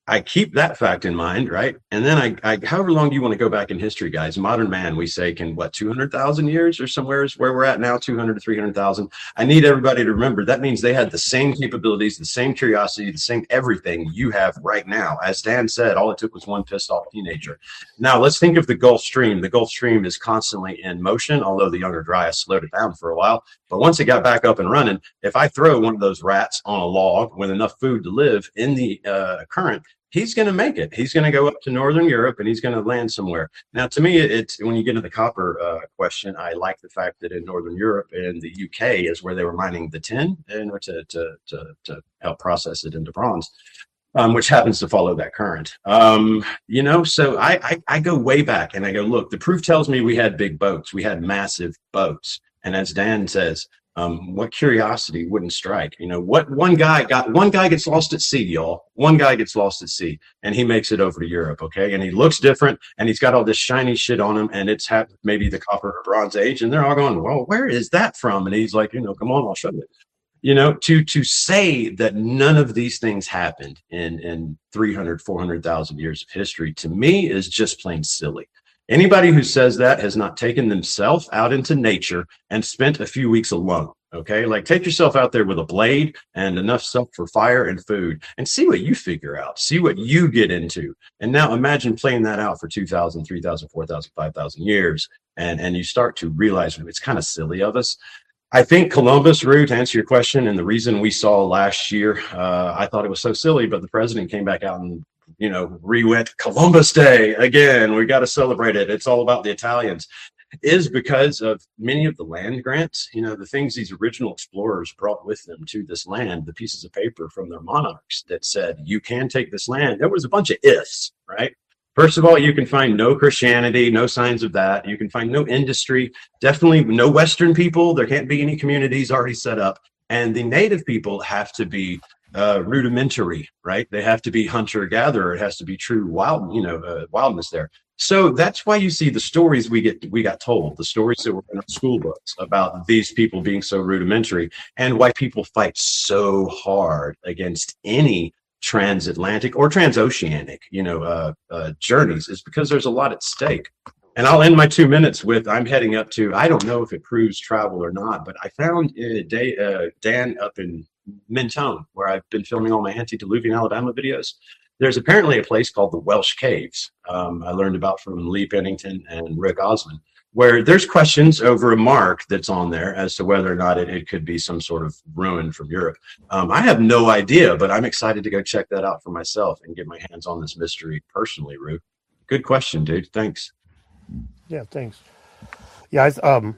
I keep that fact in mind, right? And then I, I, however long do you want to go back in history, guys? Modern man, we say, can what, two hundred thousand years or somewhere is where we're at now, two hundred to three hundred thousand. I need everybody to remember that means they had the same capabilities, the same curiosity, the same everything you have right now. As Dan said, all it took was one pissed off teenager. Now let's think of the Gulf Stream. The Gulf Stream is constantly in motion, although the Younger Dryas slowed it down for a while. But once it got back up and running, if I throw one of those rats on a log with enough food to live in the uh, current, he's going to make it. He's going to go up to Northern Europe and he's going to land somewhere. Now, to me, it's when you get to the copper uh, question, I like the fact that in Northern Europe and the U K is where they were mining the tin in order to, to, to, to help process it into bronze, um, which happens to follow that current. Um, you know, so I, I, I go way back and I go, look, the proof tells me we had big boats. We had massive boats. And as Dan says, Um, what curiosity wouldn't strike? You know, what one guy got, one guy gets lost at sea, y'all. One guy gets lost at sea and he makes it over to Europe, okay? And he looks different and he's got all this shiny shit on him and it's ha- maybe the copper or bronze age and they're all going, well, where is that from? And he's like, you know, come on, I'll show you. You know, to to say that none of these things happened in, in three hundred, four hundred thousand years of history, to me is just plain silly. Anybody who says that has not taken themselves out into nature and spent a few weeks alone. Okay, like take yourself out there with a blade and enough stuff for fire and food and see what you figure out, see what you get into. And now imagine playing that out for two thousand, three thousand, four thousand, five thousand years. And, and you start to realize it's kind of silly of us. I think Columbus, Rue, to answer your question, and the reason we saw last year, uh, I thought it was so silly, but the president came back out and you know, re-went Columbus Day again. We got to celebrate it. It's all about the Italians. Is because of many of the land grants, you know, the things these original explorers brought with them to this land, the pieces of paper from their monarchs that said, you can take this land. There was a bunch of ifs, right? First of all, you can find no Christianity, no signs of that. You can find no industry, definitely no Western people. There can't be any communities already set up. And the native people have to be uh, rudimentary, right? They have to be hunter-gatherer. It has to be true wild, you know, uh, wildness there. So that's why you see the stories we get, we got told, the stories that were in our school books about these people being so rudimentary and why people fight so hard against any transatlantic or transoceanic, you know, uh, uh, journeys is because there's a lot at stake. And I'll end my two minutes with, I'm heading up to, I don't know if it proves travel or not, but I found uh, day, uh, Dan up in Mentone, where I've been filming all my antediluvian Alabama videos. There's apparently a place called the Welsh Caves. Um, I learned about from Lee Pennington and Rick Osmond, where there's questions over a mark that's on there as to whether or not it, it could be some sort of ruin from Europe. Um, I have no idea, but I'm excited to go check that out for myself and get my hands on this mystery personally, Rue. Good question, dude. Thanks. Yeah, thanks. Yeah, I, um,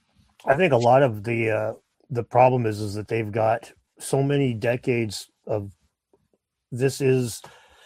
I think a lot of the uh, the problem is is that they've got so many decades of this is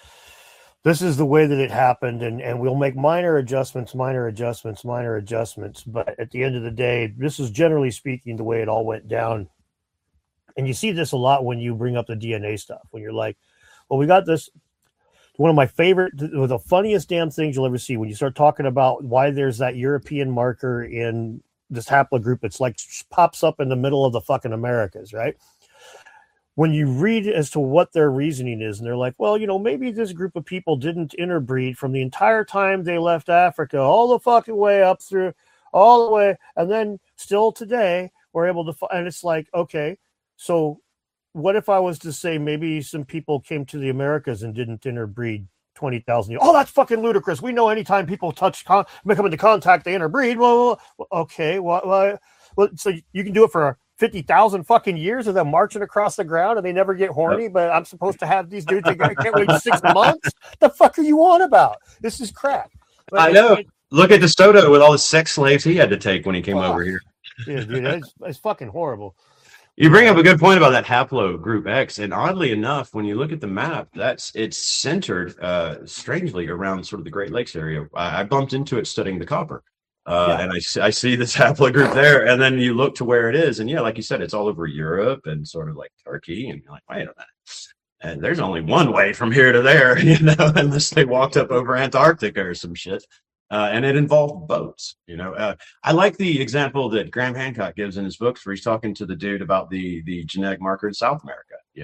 this is the way that it happened, and, and we'll make minor adjustments, minor adjustments, minor adjustments. But at the end of the day, this is generally speaking the way it all went down. And you see this a lot when you bring up the D N A stuff, when you're like, well, we got this. One of my favorite, the funniest damn things you'll ever see when you start talking about why there's that European marker in this haplogroup. It's like pops up in the middle of the fucking Americas, right? When you read as to what their reasoning is, and they're like, well, you know, maybe this group of people didn't interbreed from the entire time they left Africa, all the fucking way up through, all the way, and then still today, we're able to, and it's like, okay, so what if I was to say maybe some people came to the Americas and didn't interbreed twenty thousand years? Oh, that's fucking ludicrous. We know anytime people touch, con- come into contact, they interbreed. Well, okay, well, well, well so you can do it for fifty thousand fucking years of them marching across the ground and they never get horny, but I'm supposed to have these dudes that can't wait six months? The fuck are you on about? This is crap. But I know. It, Look at DeSoto with all the sex slaves he had to take when he came oh, over here. Yeah, dude, it's, it's fucking horrible. You bring up a good point about that haplogroup X, and oddly enough, when you look at the map, that's it's centered uh, strangely around sort of the Great Lakes area. I, I bumped into it studying the copper. Uh, yeah. And I, I see this haplogroup there, and then you look to where it is, and yeah, like you said, it's all over Europe and sort of like Turkey, and you're like, wait a minute, and there's only one way from here to there, you know, unless they walked up over Antarctica or some shit. Uh, and it involved boats, you know. Uh, I like the example that Graham Hancock gives in his books, where he's talking to the dude about the the genetic marker in South America, you know.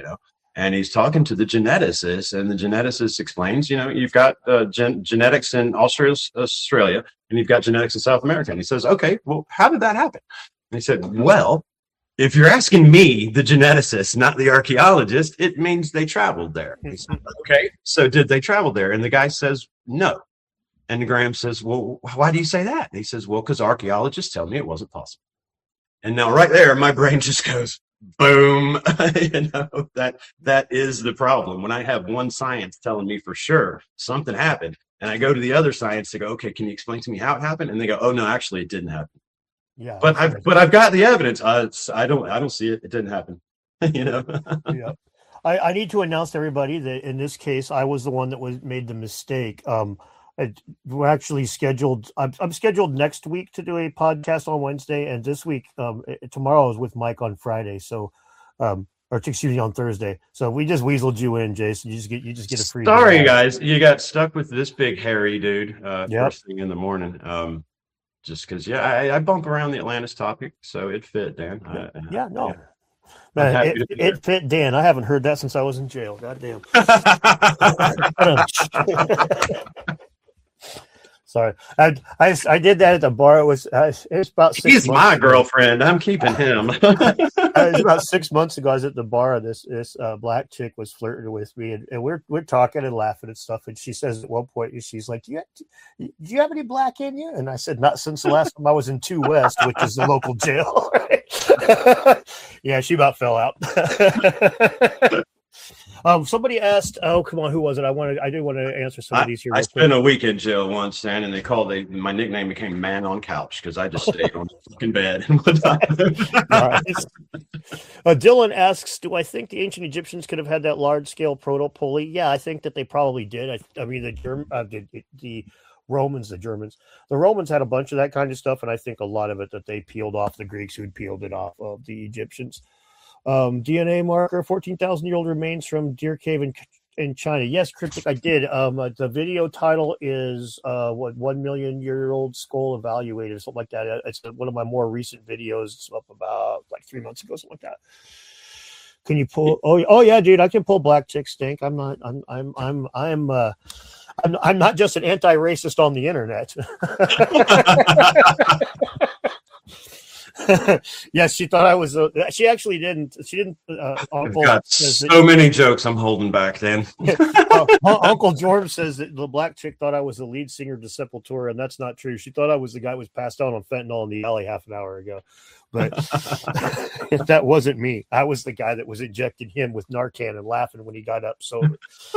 and he's talking to the geneticist, and the geneticist explains, you know, you've got uh, gen- genetics in Australia, Australia, and you've got genetics in South America. And he says, okay, well, how did that happen? And he said, well, if you're asking me, the geneticist, not the archaeologist, it means they traveled there. He said, okay, so did they travel there? And the guy says, no. And Graham says, well, why do you say that? And he says, well, because archaeologists tell me it wasn't possible. And now right there, my brain just goes, boom. You know, that that is the problem. When I have one science telling me for sure something happened, and I go to the other science to go, okay, can you explain to me how it happened? And they go, oh, no, actually, it didn't happen. Yeah, but I've but I've got the evidence. Uh, I don't I don't see it. It didn't happen. You know. Yeah, I, I need to announce to everybody that in this case, I was the one that was made the mistake. Um, I, we're actually scheduled. I'm, I'm scheduled next week to do a podcast on Wednesday, and this week, um, tomorrow is with Mike on Friday. So, um, or excuse me, on Thursday. So we just weaseled you in, Jason. You just get you just get a free. Sorry, day. Guys, you got stuck with this big hairy dude uh, yep. first thing in the morning. Um, just because, yeah, I, I bump around the Atlantis topic, so it fit, Dan. Yeah, I, yeah no. Yeah. Man, it, it fit Dan. I haven't heard that since I was in jail. God damn. Sorry, I, I I did that at the bar. It was uh, it was about six he's my ago. girlfriend. I'm keeping him. It was about six months ago. I was at the bar. And this this uh, black chick was flirting with me, and, and we're we're talking and laughing and stuff. And she says at one point, she's like, "Do you have, do you have any black in you?" And I said, "Not since the last time I was in Two West, which is the local jail." Yeah, she about fell out. Um, somebody asked, oh, come on, who was it? I wanted, I do want to answer some I, of these here. I spent a week in jail once, Dan, and they called, they, my nickname became Man on Couch because I just stayed on the fucking bed. Right. uh, Dylan asks, do I think the ancient Egyptians could have had that large scale proto-pulley? Yeah, I think that they probably did. I, I mean, the, Germ, uh, the, the Romans, the Germans, the Romans had a bunch of that kind of stuff, and I think a lot of it that they peeled off the Greeks who'd peeled it off of the Egyptians. Um, D N A marker, fourteen thousand year old remains from Deer Cave in, in China. Yes, Cryptic, I did. Um, uh, the video title is uh, what one million year old skull evaluated, something like that. It's one of my more recent videos. It's up about like three months ago, something like that. Can you pull? Oh, oh yeah, dude, I can pull Black Chick Stink. I'm not. I'm. I'm. I'm. I'm. Uh, I'm, I'm not just an anti-racist on the internet. Yes, she thought I was. A, she actually didn't. She didn't. Uh, Uncle I've got so that, many jokes I'm holding back. Then uh, Uncle Jorm says that the black chick thought I was the lead singer of Sepultura, and that's not true. She thought I was the guy who was passed out on fentanyl in the alley half an hour ago. But that wasn't me. I was the guy that was injecting him with Narcan and laughing when he got up sober.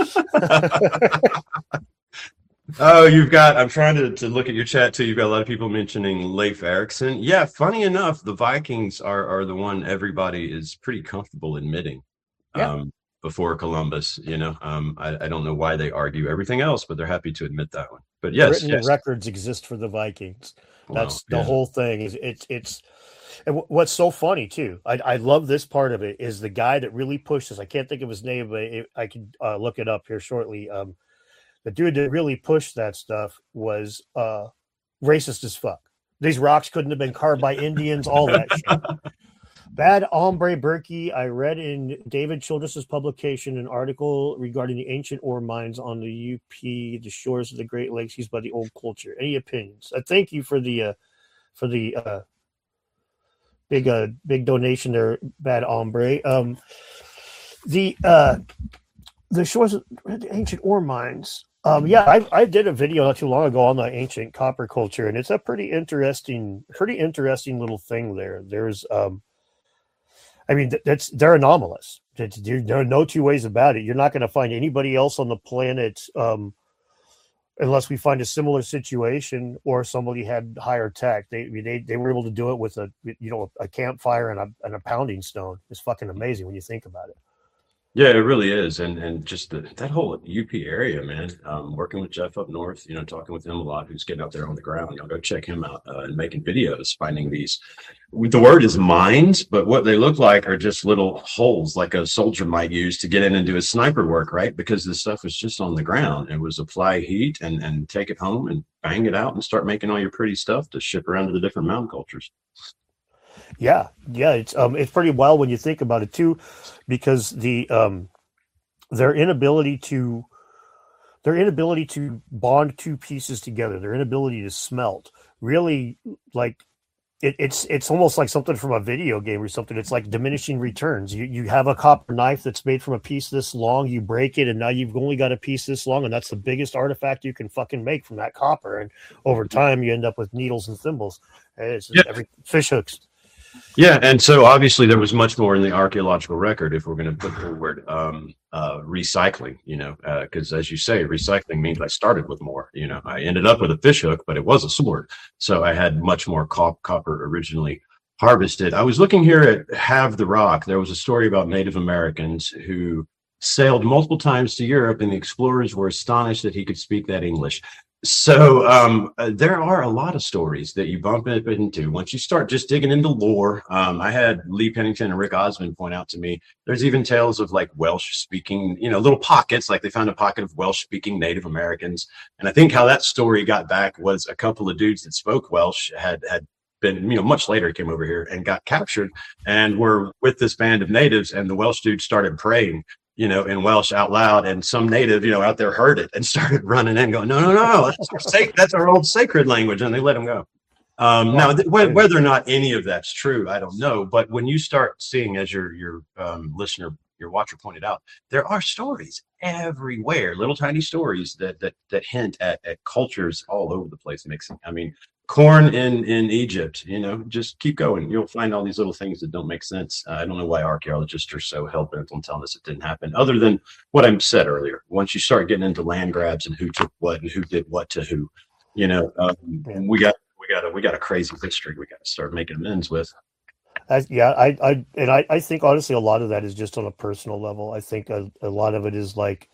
Oh, you've got, I'm trying to, to look at your chat too. You've got a lot of people mentioning Leif Erikson. Yeah, funny enough, the Vikings are, are the one everybody is pretty comfortable admitting yeah. um, before Columbus. You know, um, I, I don't know why they argue everything else, but they're happy to admit that one. But yes, written yes. records exist for the Vikings. That's well, the yeah. whole thing. Is it's it's. And what's so funny too, I, I love this part of it, is the guy that really pushes. I can't think of his name, but it, I can uh, look it up here shortly. Um, the dude that really pushed that stuff was uh, racist as fuck. These rocks couldn't have been carved by Indians, all that shit. Bad Hombre Berkey, I read in David Childress's publication an article regarding the ancient ore mines on the U P, the shores of the Great Lakes used by the old culture. Any opinions? I thank you for the uh, for the uh, big uh, big donation there, Bad Hombre. Um, the uh, the shores of the ancient ore mines. Um, yeah, I, I did a video not too long ago on the ancient copper culture, and it's a pretty interesting, pretty interesting little thing there. There's, um, I mean, that's they're anomalous. There are no two ways about it. You're not going to find anybody else on the planet, um, unless we find a similar situation or somebody had higher tech. They they they were able to do it with a you know a campfire and a and a pounding stone. It's fucking amazing when you think about it. Yeah, it really is, and and just the, that whole U P area, man. Um, working with Jeff up north, you know, talking with him a lot, who's getting out there on the ground. Y'all go check him out uh, and making videos, finding these. The word is mines, but what they look like are just little holes, like a soldier might use to get in and do his sniper work, right? Because this stuff was just on the ground. It was apply heat and and take it home and bang it out and start making all your pretty stuff to ship around to the different mountain cultures. Yeah, yeah, it's um, it's pretty wild when you think about it too, because the um, their inability to their inability to bond two pieces together, their inability to smelt, really like it, it's it's almost like something from a video game or something. It's like diminishing returns. You you have a copper knife that's made from a piece this long, you break it, and now you've only got a piece this long, and that's the biggest artifact you can fucking make from that copper. And over time, you end up with needles and thymbles. And it's just Yeah. every fish hooks. Yeah, and so obviously there was much more in the archaeological record if we're going to put forward um, uh, recycling, you know, because uh, as you say, recycling means I started with more. You know, I ended up with a fish hook, but it was a sword, so I had much more cop- copper originally harvested. I was looking here at Have the Rock. There was a story about Native Americans who sailed multiple times to Europe, and the explorers were astonished that he could speak that English. So um, uh, there are a lot of stories that you bump up into once you start just digging into lore. Um, I had Lee Pennington and Rick Osmond point out to me, there's even tales of like Welsh speaking, you know, little pockets, like they found a pocket of Welsh speaking Native Americans. And I think how that story got back was a couple of dudes that spoke Welsh had, had been, you know, much later came over here and got captured and were with this band of natives, and the Welsh dudes started praying, you know, in Welsh out loud, and some native, you know, out there heard it and started running in going, no, no, no, that's our, sac- that's our old sacred language. And they let him go. Um, now, th- wh- whether or not any of that's true, I don't know. But when you start seeing, as your, your um, listener, your watcher pointed out, there are stories everywhere, little tiny stories that, that, that hint at, at cultures all over the place mixing. I mean, corn in, in Egypt, you know, just keep going. You'll find all these little things that don't make sense. Uh, I don't know why archaeologists are so hell-bent on telling us it didn't happen, other than what I said earlier. Once you start getting into land grabs and who took what and who did what to who, you know, um, we got we got a we got a crazy history we got to start making amends with. I, yeah, I, I, and I, I think honestly, a lot of that is just on a personal level. I think a, a lot of it is like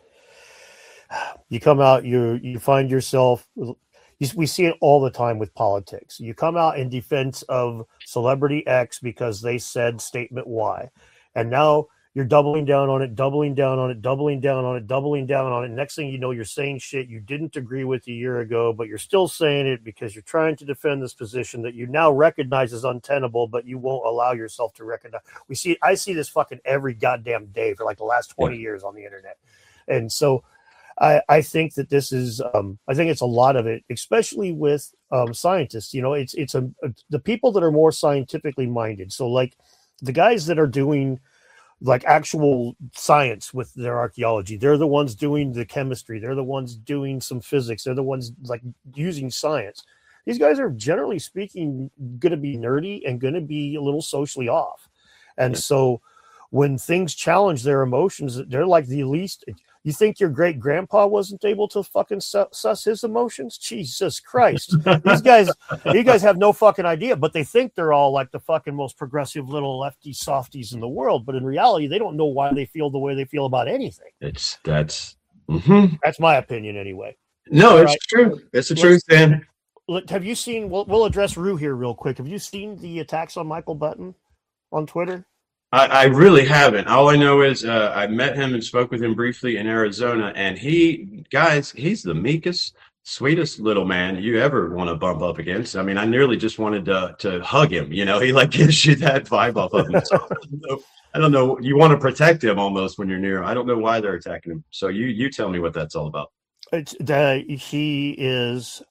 you come out, you you find yourself. We see it all the time with politics. You come out in defense of celebrity X because they said statement Y. And now you're doubling down on it, doubling down on it, doubling down on it, doubling down on it. Next thing you know, you're saying shit you didn't agree with a year ago, but you're still saying it because you're trying to defend this position that you now recognize as untenable, but you won't allow yourself to recognize. We see, I see this fucking every goddamn day for like the last twenty yeah. years on the internet. And so I, I think that this is, um, I think it's a lot of it, especially with um, scientists. You know, it's it's a, a the people that are more scientifically minded. So, like the guys that are doing like actual science with their archaeology, they're the ones doing the chemistry. They're the ones doing some physics. They're the ones like using science. These guys are generally speaking going to be nerdy and going to be a little socially off, and yeah. so when things challenge their emotions, they're like the least. You think your great grandpa wasn't able to fucking suss his emotions? Jesus Christ. These guys, you guys have no fucking idea, but they think they're all like the fucking most progressive little lefty softies in the world. But in reality, they don't know why they feel the way they feel about anything. It's that's, mm-hmm. that's my opinion anyway. No, all it's right. true. It's the truth, man. Have you seen, we'll, we'll address Rue here real quick. Have you seen the attacks on Michael Button on Twitter? I, I really haven't. All I know is uh, I met him and spoke with him briefly in Arizona, and he, guys, he's the meekest, sweetest little man you ever want to bump up against. I mean, I nearly just wanted to to hug him. You know, he like gives you that vibe off of him. So, I don't know, I don't know. You want to protect him almost when you're near him. I don't know why they're attacking him. So you you tell me what that's all about. It's that he is.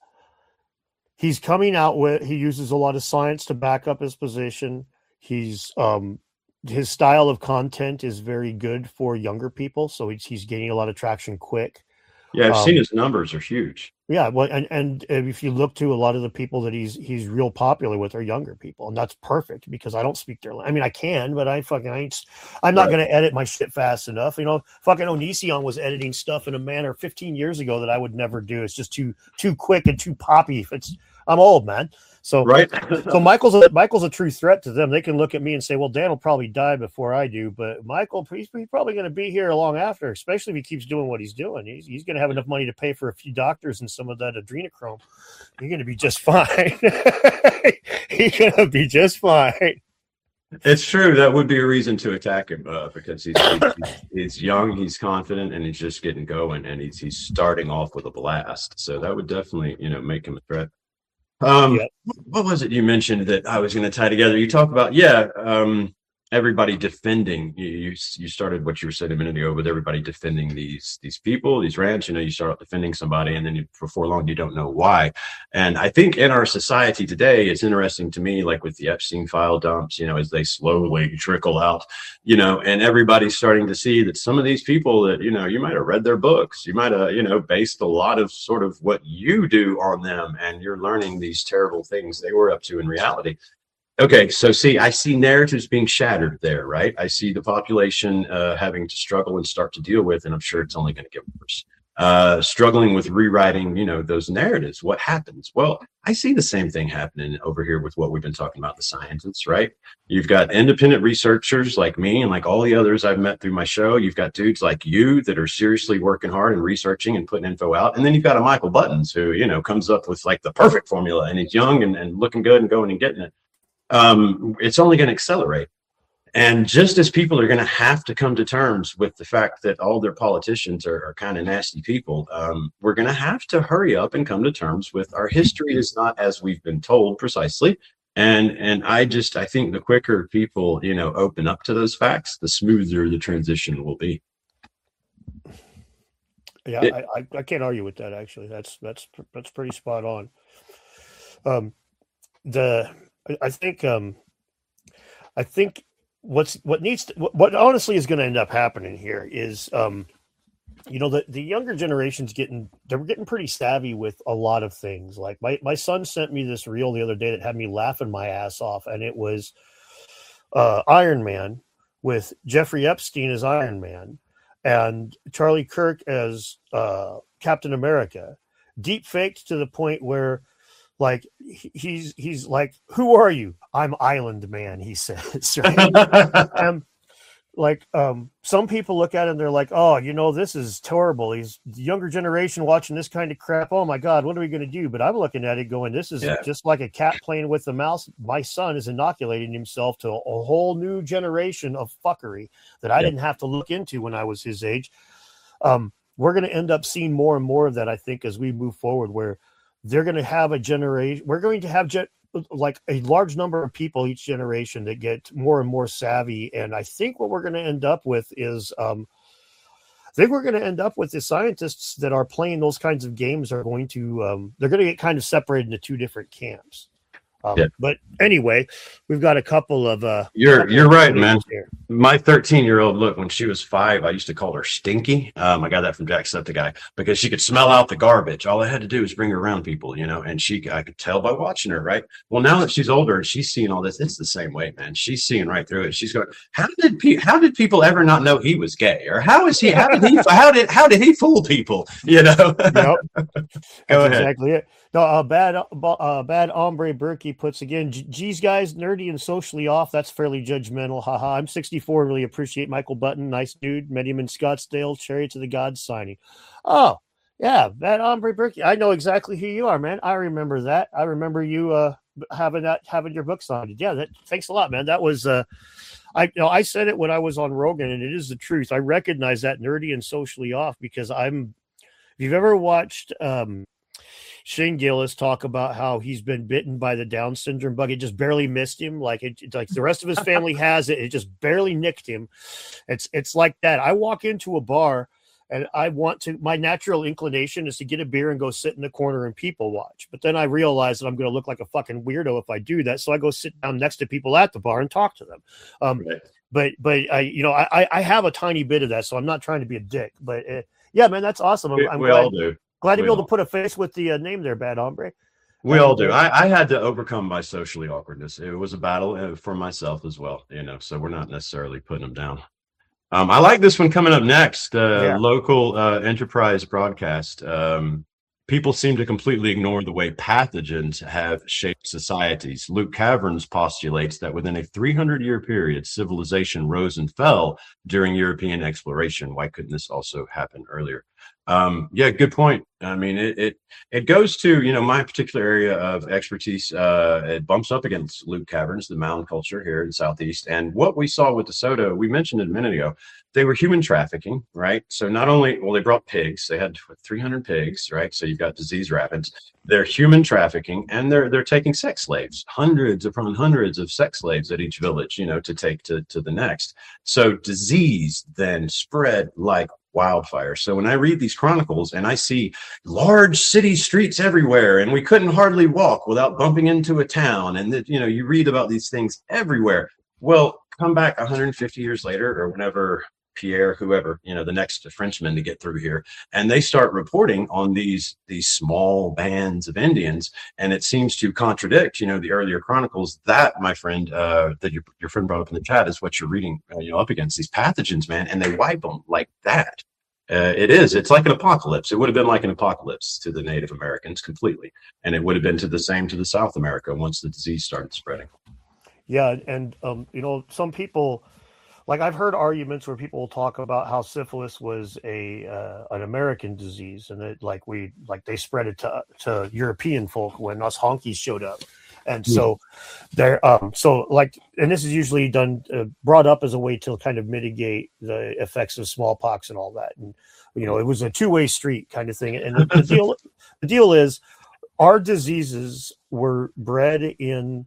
He's coming out with. He uses a lot of science to back up his position. He's um. His style of content is very good for younger people, so he's, he's gaining a lot of traction quick. Yeah, I've um, seen his numbers are huge. Yeah, well, and, and if you look to a lot of the people that he's he's real popular with are younger people, and that's perfect because I don't speak their language. I mean, I can, but I fucking I ain't, I'm not right. going to edit my shit fast enough. You know, fucking Onision was editing stuff in a manner fifteen years ago that I would never do. It's just too too quick and too poppy. It's I'm old, man. So right. so Michael's a, Michael's a true threat to them. They can look at me and say, well, Dan will probably die before I do, but Michael, he's, he's probably going to be here long after, especially if he keeps doing what he's doing. He's, he's going to have enough money to pay for a few doctors and some of that adrenochrome. You're going to be just fine. He's going to be just fine. It's true. That would be a reason to attack him uh, because he's, he's he's young, he's confident, and he's just getting going, and he's he's starting off with a blast. So that would definitely, you know, make him a threat. Um, yep. What was it you mentioned that I was going to tie together? You talk about, yeah, um, everybody defending you, you you started what you were saying a minute ago with everybody defending these these people, these ranch. You know, you start defending somebody, and then you, before long you don't know why. And I think in our society today, it's interesting to me, like with the Epstein file dumps, you know, as they slowly trickle out, you know, and everybody's starting to see that some of these people that, you know, you might have read their books, you might have, you know, based a lot of sort of what you do on them, and you're learning these terrible things they were up to in reality. Okay, so see, I see narratives being shattered there, right? I see the population uh, having to struggle and start to deal with, and I'm sure it's only going to get worse. Uh, struggling with rewriting, you know, those narratives. What happens? Well, I see the same thing happening over here with what we've been talking about, the scientists, right? You've got independent researchers like me and like all the others I've met through my show. You've got dudes like you that are seriously working hard and researching and putting info out. And then you've got a Michael Buttons who, you know, comes up with like the perfect formula, and he's young and, and looking good and going and getting it. Um, it's only going to accelerate. And just as people are going to have to come to terms with the fact that all their politicians are, are kind of nasty people, um, we're going to have to hurry up and come to terms with our history is not as we've been told precisely. And and I just, I think the quicker people, you know, open up to those facts, the smoother the transition will be. Yeah, it, I, I, I can't argue with that, actually. That's, that's, that's pretty spot on. Um, the... I think um, I think what's what needs to, what, what honestly is going to end up happening here is um, you know the, the younger generation's getting they're getting pretty savvy with a lot of things. Like my, my son sent me this reel the other day that had me laughing my ass off, and it was uh, Iron Man with Jeffrey Epstein as Iron Man and Charlie Kirk as uh, Captain America, deep faked to the point where. Like he's he's like, who are you? I'm Island Man, he says. Right? um, like um, some people look at it and they're like, oh, you know, this is terrible. He's the younger generation watching this kind of crap. Oh my God, what are we going to do? But I'm looking at it going, this is yeah. just like a cat playing with a mouse. My son is inoculating himself to a, a whole new generation of fuckery that I yeah. didn't have to look into when I was his age. Um, we're going to end up seeing more and more of that, I think, as we move forward, where they're going to have a generation. We're going to have ge- like a large number of people each generation that get more and more savvy. And I think what we're going to end up with is, um, I think we're going to end up with the scientists that are playing those kinds of games are going to, um, they're going to get kind of separated into two different camps. Um, yeah. But anyway, we've got a couple of. Uh, you're couple you're of right, man. Here. My thirteen year old, look, when she was five, I used to call her Stinky. Um, I got that from Jacksepticeye because she could smell out the garbage. All I had to do was bring her around people, you know, and she, I could tell by watching her, right? Well, now that she's older and she's seeing all this, it's the same way, man. She's seeing right through it. She's going, how did pe- how did people ever not know he was gay, or how is he? How did he? How did how did he fool people? You know. Yep. Go That's ahead. Exactly it. No, uh, bad, uh, bad hombre Berkey puts again, geez, guys, nerdy and socially off. That's fairly judgmental. Haha. I'm sixty-four and really appreciate Michael Button. Nice dude. Met him in Scottsdale. Chariot of the Gods signing. Oh, yeah. Bad hombre Berkey. I know exactly who you are, man. I remember that. I remember you uh, having that, having your book signed. Yeah. That, thanks a lot, man. That was, uh, I, you know, I said it when I was on Rogan, and it is the truth. I recognize that nerdy and socially off because I'm, if you've ever watched, um, Shane Gillis talk about how he's been bitten by the Down syndrome bug. It just barely missed him. Like it, it's like the rest of his family has it. It just barely nicked him. It's, it's like that. I walk into a bar and I want to, my natural inclination is to get a beer and go sit in the corner and people watch. But then I realize that I'm going to look like a fucking weirdo if I do that. So I go sit down next to people at the bar and talk to them. Um, right. But, but I, you know, I, I have a tiny bit of that, so I'm not trying to be a dick, but uh, yeah, man, that's awesome. I'm, we, I'm we glad. all do. Glad to we be able all. to put a face with the uh, name there, Bad Hombre. We all do. I, I had to overcome my socially awkwardness. It was a battle for myself as well, you know, so we're not necessarily putting them down. Um, I like this one coming up next, uh, yeah. Local uh, enterprise broadcast. Um, people seem to completely ignore the way pathogens have shaped societies. Luke Caverns postulates that within a three hundred year period, civilization rose and fell during European exploration. Why couldn't this also happen earlier? Um, yeah, good point. I mean, it, it it goes to, you know, my particular area of expertise. Uh, it bumps up against loot caverns, the mound culture here in the Southeast, and what we saw with DeSoto, we mentioned it a minute ago. They were human trafficking, right? So not only, well, they brought pigs. They had three hundred pigs, right? So you've got disease rapids. They're human trafficking, and they're they're taking sex slaves, hundreds upon hundreds of sex slaves at each village, you know, to take to to the next. So disease then spread like wildfire. So when I read these chronicles and I see large city streets everywhere, and we couldn't hardly walk without bumping into a town, and that, you know, you read about these things everywhere. Well, come back one hundred fifty years later, or whenever Pierre, whoever, you know, the next Frenchman to get through here, and they start reporting on these these small bands of Indians, and it seems to contradict, you know, the earlier chronicles. That, my friend, uh, that your, your friend brought up in the chat, is what you're reading, uh, you know, up against these pathogens, man, and they wipe them like that. Uh, it is. It's like an apocalypse. It would have been like an apocalypse to the Native Americans completely, and it would have been to the same to the South America once the disease started spreading. Yeah, and um, you know, some people, like I've heard arguments where people will talk about how syphilis was a uh, an American disease, and that like we like they spread it to to European folk when us honkies showed up, and so there, um, so like, and this is usually done uh, brought up as a way to kind of mitigate the effects of smallpox and all that, and you know, it was a two way street kind of thing, and the, the deal the deal is our diseases were bred in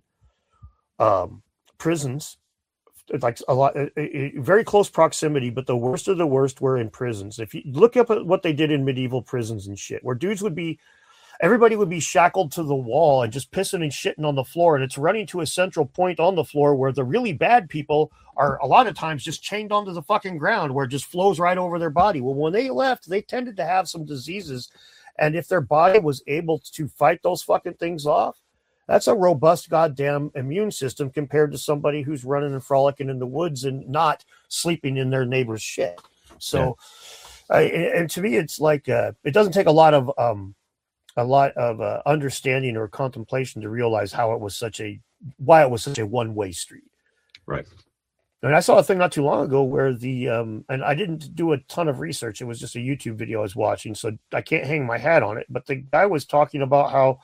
um, prisons. Like a lot, a, a very close proximity, but the worst of the worst were in prisons. If you look up at what they did in medieval prisons and shit, where dudes would be, everybody would be shackled to the wall and just pissing and shitting on the floor, and it's running to a central point on the floor where the really bad people are a lot of times just chained onto the fucking ground, where it just flows right over their body. Well, when they left, they tended to have some diseases, and if their body was able to fight those fucking things off, that's a robust goddamn immune system compared to somebody who's running and frolicking in the woods and not sleeping in their neighbor's shit. So, yeah. I, and to me, it's like uh, it doesn't take a lot of um, a lot of uh, understanding or contemplation to realize how it was such a why it was such a one way street. Right. And I saw a thing not too long ago where the um, and I didn't do a ton of research. It was just a YouTube video I was watching, so I can't hang my hat on it. But the guy was talking about how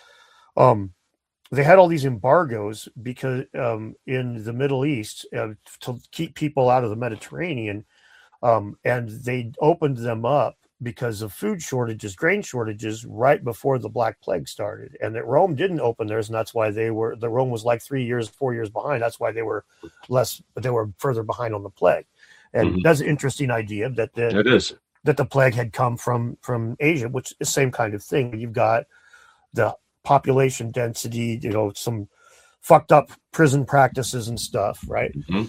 um. they had all these embargoes because um, in the Middle East uh, to keep people out of the Mediterranean, um, and they opened them up because of food shortages, grain shortages, right before the Black Plague started. And that Rome didn't open theirs, and that's why they were. The Rome was like three years, four years behind. That's why they were less. They were further behind on the plague. And mm-hmm. that's an interesting idea that the, it is that the plague had come from from Asia, which is the same kind of thing. You've got the population density, you know, some fucked up prison practices and stuff, right? Mm-hmm.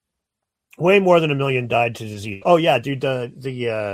Way more than a million died to disease. Oh yeah, dude, the the uh,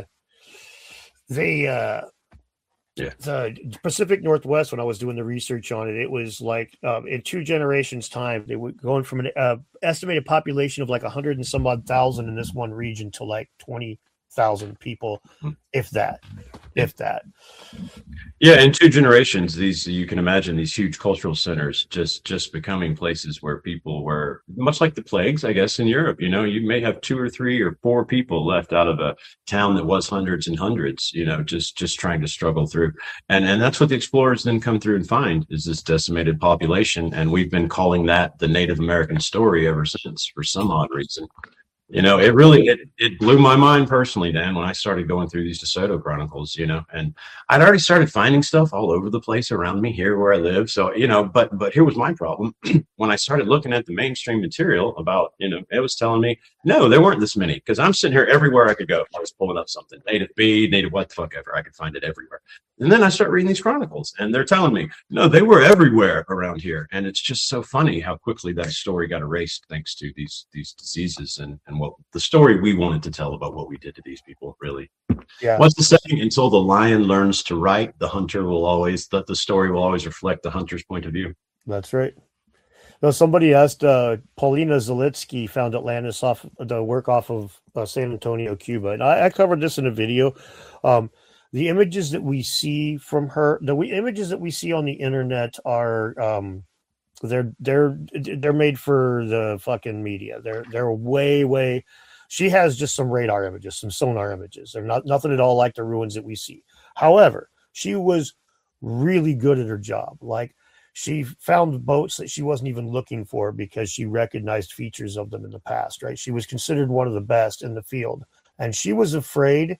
the uh, yeah. the Pacific Northwest. When I was doing the research on it, it was like um, in two generations' time, they were going from an uh, estimated population of like a hundred and some odd thousand in this one region to like twenty thousand people, if that, if that. Yeah, in two generations, these you can imagine these huge cultural centers just just becoming places where people were much like the plagues, I guess, in Europe. You know, you may have two or three or four people left out of a town that was hundreds and hundreds. You know, just just trying to struggle through, and and that's what the explorers then come through and find is this decimated population, and we've been calling that the Native American story ever since for some odd reason. You know, it really, it, it blew my mind personally, Dan, when I started going through these DeSoto Chronicles, you know, and I'd already started finding stuff all over the place around me here where I live. So, you know, but, but here was my problem. When I started looking at the mainstream material about, you know, it was telling me, no, there weren't this many, because I'm sitting here everywhere I could go. I was pulling up something, native B, native what the fuck ever. I could find it everywhere. And then I start reading these chronicles and they're telling me, no, they were everywhere around here. And it's just so funny how quickly that story got erased thanks to these, these diseases and, and what the story we wanted to tell about what we did to these people, really. Yeah. What's the saying? Until the lion learns to write, the hunter will always, the, the story will always reflect the hunter's point of view. That's right. No, somebody asked, uh, Paulina Zalitsky found Atlantis off the work off of uh, San Antonio, Cuba. And I, I covered this in a video. Um, the images that we see from her, the we, images that we see on the internet are, um, they're, they're, they're made for the fucking media. They're, they're way, way, she has just some radar images, some sonar images. They're not nothing at all like the ruins that we see. However, she was really good at her job. Like, she found boats that she wasn't even looking for because she recognized features of them in the past, right? She was considered one of the best in the field. And she was afraid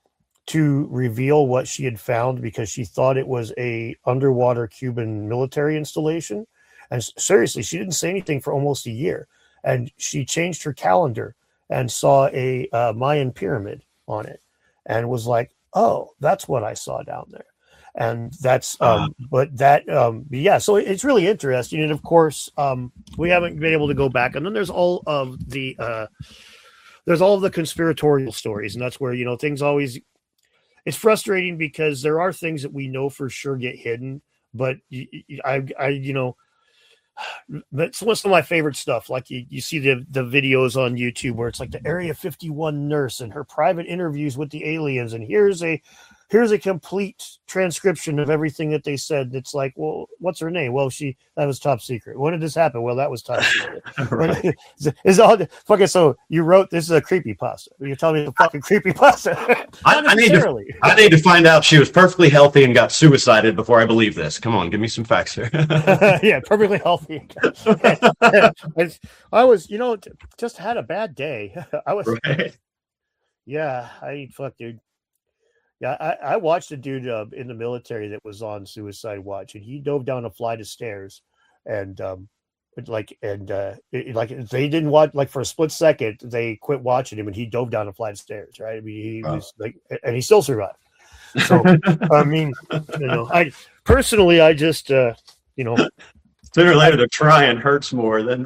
to reveal what she had found because she thought it was a underwater Cuban military installation. And seriously, she didn't say anything for almost a year. And she changed her calendar and saw a uh, Mayan pyramid on it and was like, oh, that's what I saw down there. And that's, um, but that, um, yeah, so it's really interesting. And of course, um, we haven't been able to go back. And then there's all of the, uh, there's all of the conspiratorial stories. And that's where, you know, things always, it's frustrating because there are things that we know for sure get hidden. But I, I, you know, that's one of my favorite stuff. Like you, you see the, the videos on YouTube where it's like the Area fifty-one nurse and her private interviews with the aliens. And here's a, here's a complete transcription of everything that they said. It's like, well, what's her name? Well, she, that was top secret. When did this happen? Well, that was top secret. Right. Is all fucking, so you wrote, this is a creepypasta. You're telling me it's a fucking creepypasta. I, I need to, I need to find out she was perfectly healthy and got suicided before I believe this. Come on, give me some facts here. Yeah, perfectly healthy. I, I was, you know, just had a bad day. I was, right. Yeah, I fuck, dude. Yeah, I, I watched a dude uh, in the military that was on suicide watch, and he dove down a flight of stairs, and um, like, and uh, it, like they didn't watch, like for a split second, they quit watching him, and he dove down a flight of stairs. Right? I mean, he wow. was like, and he still survived. So, I mean, you know, I personally, I just, uh, you know, sooner or later, the trying hurts more than.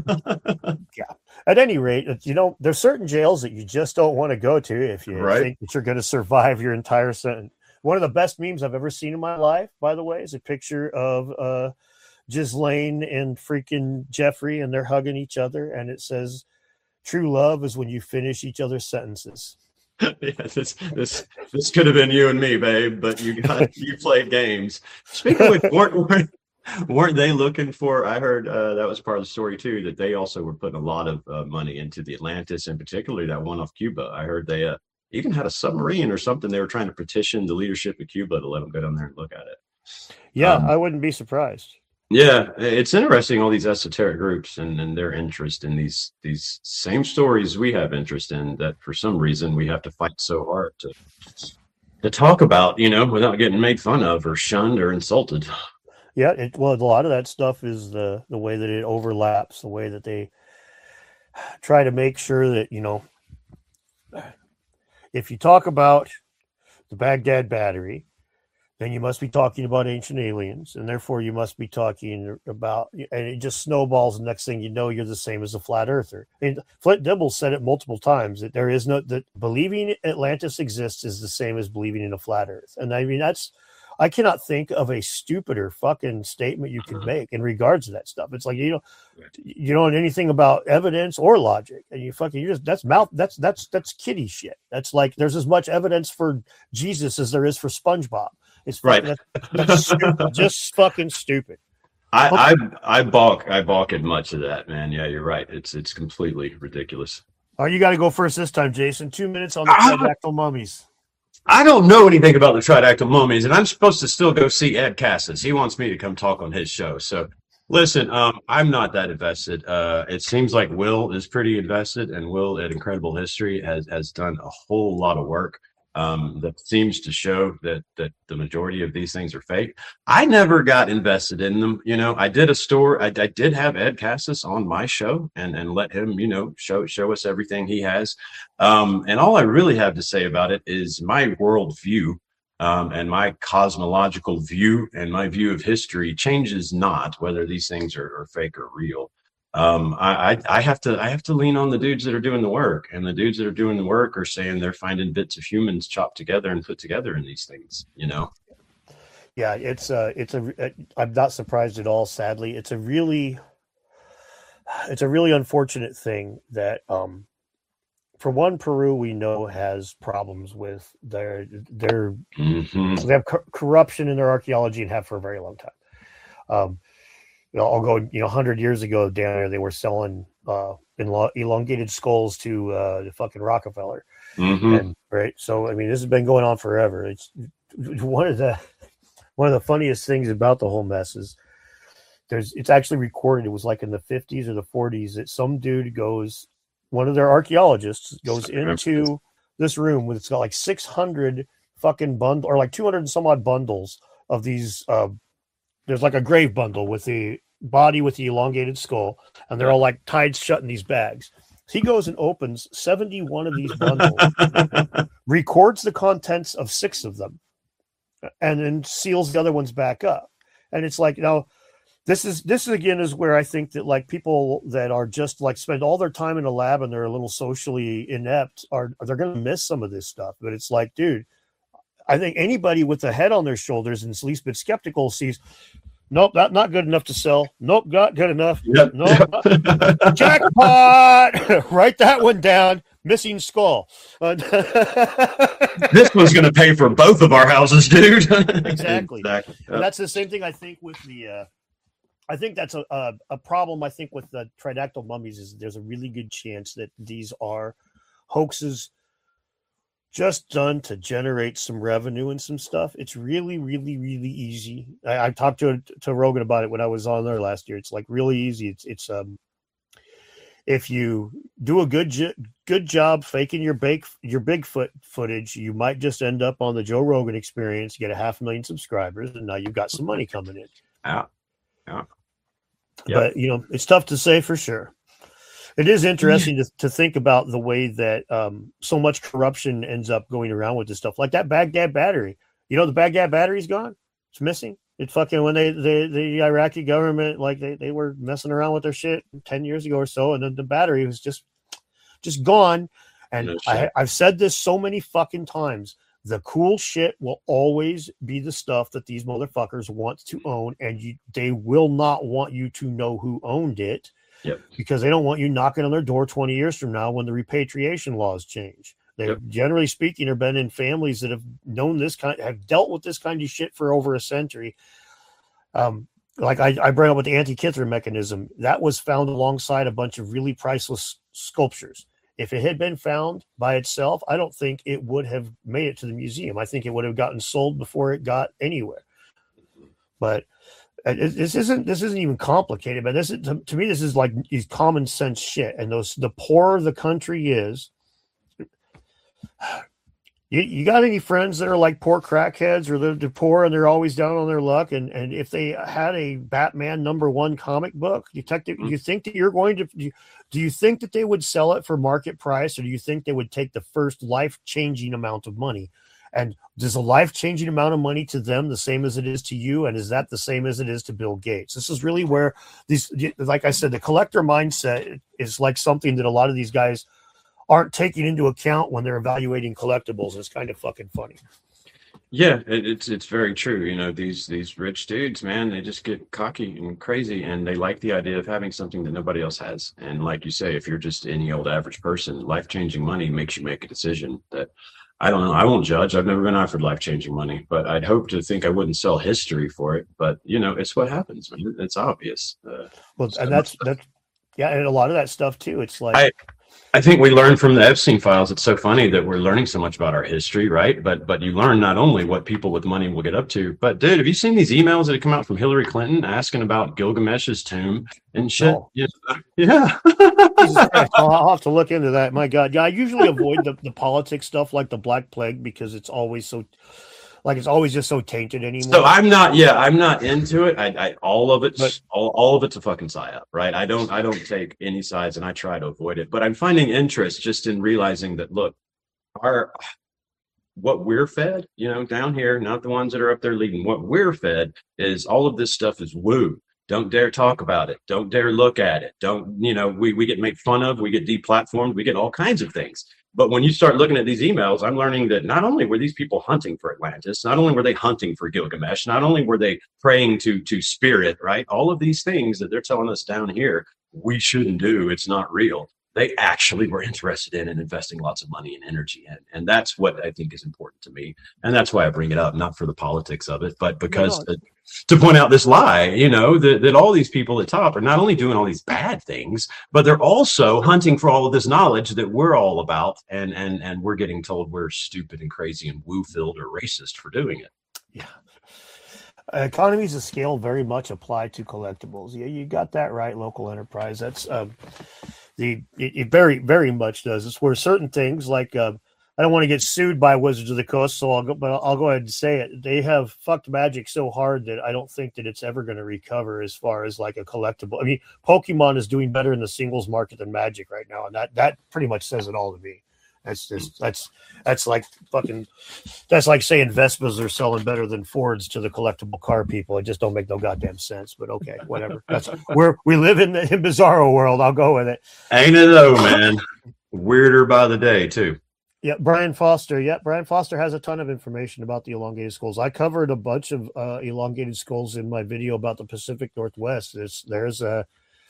Yeah. At any rate, you know, there's certain jails that you just don't want to go to if you right. think that you're going to survive your entire sentence. One of the best memes I've ever seen in my life, by the way, is a picture of uh, Ghislaine and freaking Jeffrey, and they're hugging each other, and it says, "True love is when you finish each other's sentences." Yeah, this this this could have been you and me, babe, but you got you played games. Speaking of which, weren't, weren't weren't they looking for? I heard uh, that was part of the story too. That they also were putting a lot of uh, money into the Atlantis, and particularly that one off Cuba. I heard they uh, even had a submarine or something. They were trying to petition the leadership of Cuba to let them go down there and look at it. Yeah, um, I wouldn't be surprised. Yeah, it's interesting, all these esoteric groups and, and their interest in these these same stories we have interest in, that for some reason we have to fight so hard to to talk about, you know, without getting made fun of or shunned or insulted. Yeah, it, well, a lot of that stuff is the the way that it overlaps, the way that they try to make sure that, you know, if you talk about the Baghdad Battery, then you must be talking about ancient aliens, and therefore you must be talking about, and it just snowballs. The next thing you know, you're the same as a flat earther. I mean, Flint Dibble said it multiple times that there is no, that believing Atlantis exists is the same as believing in a flat earth. And I mean, that's, I cannot think of a stupider fucking statement you could make in regards to that stuff. It's like, you know, you don't know anything about evidence or logic, and you fucking, you just, that's mouth, that's, that's, that's kiddie shit. That's like, there's as much evidence for Jesus as there is for SpongeBob. It's right. That's, that's stupid. Just fucking stupid. I, I I balk I balk at much of that, man. Yeah, you're right. It's it's completely ridiculous. Oh, you got to go first this time, Jason. Two minutes on the tridactyl mummies. I don't know anything about the tridactyl mummies, and I'm supposed to still go see Ed Cassis. He wants me to come talk on his show. So, listen, um, I'm not that invested. Uh, it seems like Will is pretty invested, and Will at Incredible History has has done a whole lot of work. Um, that seems to show that that the majority of these things are fake. I never got invested in them. You know, I did a store. I, I did have Ed Cassis on my show and and let him, you know, show show us everything he has. Um, and all I really have to say about it is my worldview um, and my cosmological view and my view of history changes not whether these things are, are fake or real. Um, I, I, I have to, I have to lean on the dudes that are doing the work, and the dudes that are doing the work are saying they're finding bits of humans chopped together and put together in these things, you know? Yeah, it's uh it's a, I'm not surprised at all. Sadly, it's a really, it's a really unfortunate thing that, um, for one, Peru, we know has problems with their, their, mm-hmm. they have co- corruption in their archaeology and have for a very long time. Um, You know, I'll go, you know, a hundred years ago down there, they were selling uh, elongated skulls to uh, the fucking Rockefeller. Mm-hmm. And right, so I mean, this has been going on forever. It's one of the one of the funniest things about the whole mess is there's it's actually recorded. It was like in the fifties or the forties that some dude goes, one of their archaeologists goes into this room with it's got like six hundred fucking bundle or like two hundred and some odd bundles of these. Uh, there's like a grave bundle with the body with the elongated skull, and they're all like tied shut in these bags. He goes and opens seventy-one of these bundles, records the contents of six of them, and then seals the other ones back up. And it's like, you know, this is this again is where I think that like people that are just like spend all their time in a lab and they're a little socially inept are they're going to miss some of this stuff. But it's like, dude, I think anybody with a head on their shoulders and is at least bit skeptical sees, nope, not, not good enough to sell. Nope, not good enough. Yep. Nope, not, jackpot. Write that one down. Missing skull. Uh, this was going to pay for both of our houses, dude. Exactly. Exactly. Yep. And that's the same thing I think with the. Uh, I think that's a, a a problem. I think with the tridactyl mummies is there's a really good chance that these are hoaxes just done to generate some revenue and some stuff. It's really, really, really easy. I, I talked to to Rogan about it when I was on there last year. It's like really easy. It's it's um if you do a good jo- good job faking your bake your Bigfoot footage, you might just end up on the Joe Rogan Experience, get a half a million subscribers, and now you've got some money coming in. Yeah. Yeah. Yep. But you know, it's tough to say for sure. It is interesting to, to think about the way that um, so much corruption ends up going around with this stuff. Like that Baghdad battery. You know, the Baghdad battery's gone. It's missing. It fucking when they the, the Iraqi government like they, they were messing around with their shit ten years ago or so, and then the battery was just just gone. And no I, I've said this so many fucking times. The cool shit will always be the stuff that these motherfuckers want to own, and you, they will not want you to know who owned it. Yep. Because they don't want you knocking on their door twenty years from now when the repatriation laws change. They yep. generally speaking have been in families that have known this kind, have dealt with this kind of shit for over a century. Um, like I, I bring up with the Antikythera mechanism, that was found alongside a bunch of really priceless sculptures. If it had been found by itself, I don't think it would have made it to the museum. I think it would have gotten sold before it got anywhere. But this isn't this isn't even complicated, but this is, to, to me this is like these common sense shit. And those the poorer the country is, you, you got any friends that are like poor crackheads or they're, they're poor and they're always down on their luck? And and if they had a Batman number one comic book, detective, mm-hmm. you think that you're going to do you, do you think that they would sell it for market price, or do you think they would take the first life changing amount of money? And does a life-changing amount of money to them the same as it is to you? And is that the same as it is to Bill Gates? This is really where these, like I said, the collector mindset is like something that a lot of these guys aren't taking into account when they're evaluating collectibles. It's kind of fucking funny. Yeah, it, it's it's very true. You know, these these rich dudes, man, they just get cocky and crazy, and they like the idea of having something that nobody else has. And like you say, if you're just any old average person, life-changing money makes you make a decision that, I don't know. I won't judge. I've never been offered life-changing money, but I'd hope to think I wouldn't sell history for it. But you know, it's what happens, man. It's obvious. Uh, well, and that's that's yeah, and a lot of that stuff too. It's like I, I think we learned from the Epstein files. It's so funny that we're learning so much about our history, right? But but you learn not only what people with money will get up to, but dude, have you seen these emails that have come out from Hillary Clinton asking about Gilgamesh's tomb and shit? Oh. Yeah. yeah. I'll have to look into that. My God. Yeah, I usually avoid the, the politics stuff like the Black Plague because it's always so like it's always just so tainted anymore. So I'm not, yeah, I'm not into it. I, I all of it's But- all, all of it's a fucking psyop, right? I don't I don't take any sides and I try to avoid it. But I'm finding interest just in realizing that look, our what we're fed, you know, down here, not the ones that are up there leading, what we're fed is all of this stuff is woo. Don't dare talk about it. Don't dare look at it. Don't, you know, we, we get made fun of, we get deplatformed, we get all kinds of things. But when you start looking at these emails, I'm learning that not only were these people hunting for Atlantis, not only were they hunting for Gilgamesh, not only were they praying to to spirit, right? All of these things that they're telling us down here, we shouldn't do. It's not real. they actually were interested in and investing lots of money and energy in. And that's what I think is important to me. And that's why I bring it up, not for the politics of it, but because no, no. To, to point out this lie, you know, that, that all these people at top are not only doing all these bad things, but they're also hunting for all of this knowledge that we're all about. And, and, and we're getting told we're stupid and crazy and woo-filled or racist for doing it. Yeah. Economies of scale very much apply to collectibles. Yeah, you got that right. Local enterprise. That's um, the it, it very very much does. It's where certain things like um, I don't want to get sued by Wizards of the Coast, so I'll go. But I'll go ahead and say it. They have fucked Magic so hard that I don't think that it's ever going to recover as far as like a collectible. I mean, Pokemon is doing better in the singles market than Magic right now, and that that pretty much says it all to me. That's just that's that's like fucking that's like saying Vespas are selling better than Fords to the collectible car people. It just don't make no goddamn sense. But okay, whatever. That's where we live in the in bizarro world. I'll go with it. Ain't it though, man? Weirder by the day too. Yeah, Brian Foster. Yeah, Brian Foster has a ton of information about the elongated skulls. I covered a bunch of uh, elongated skulls in my video about the Pacific Northwest. There's there's a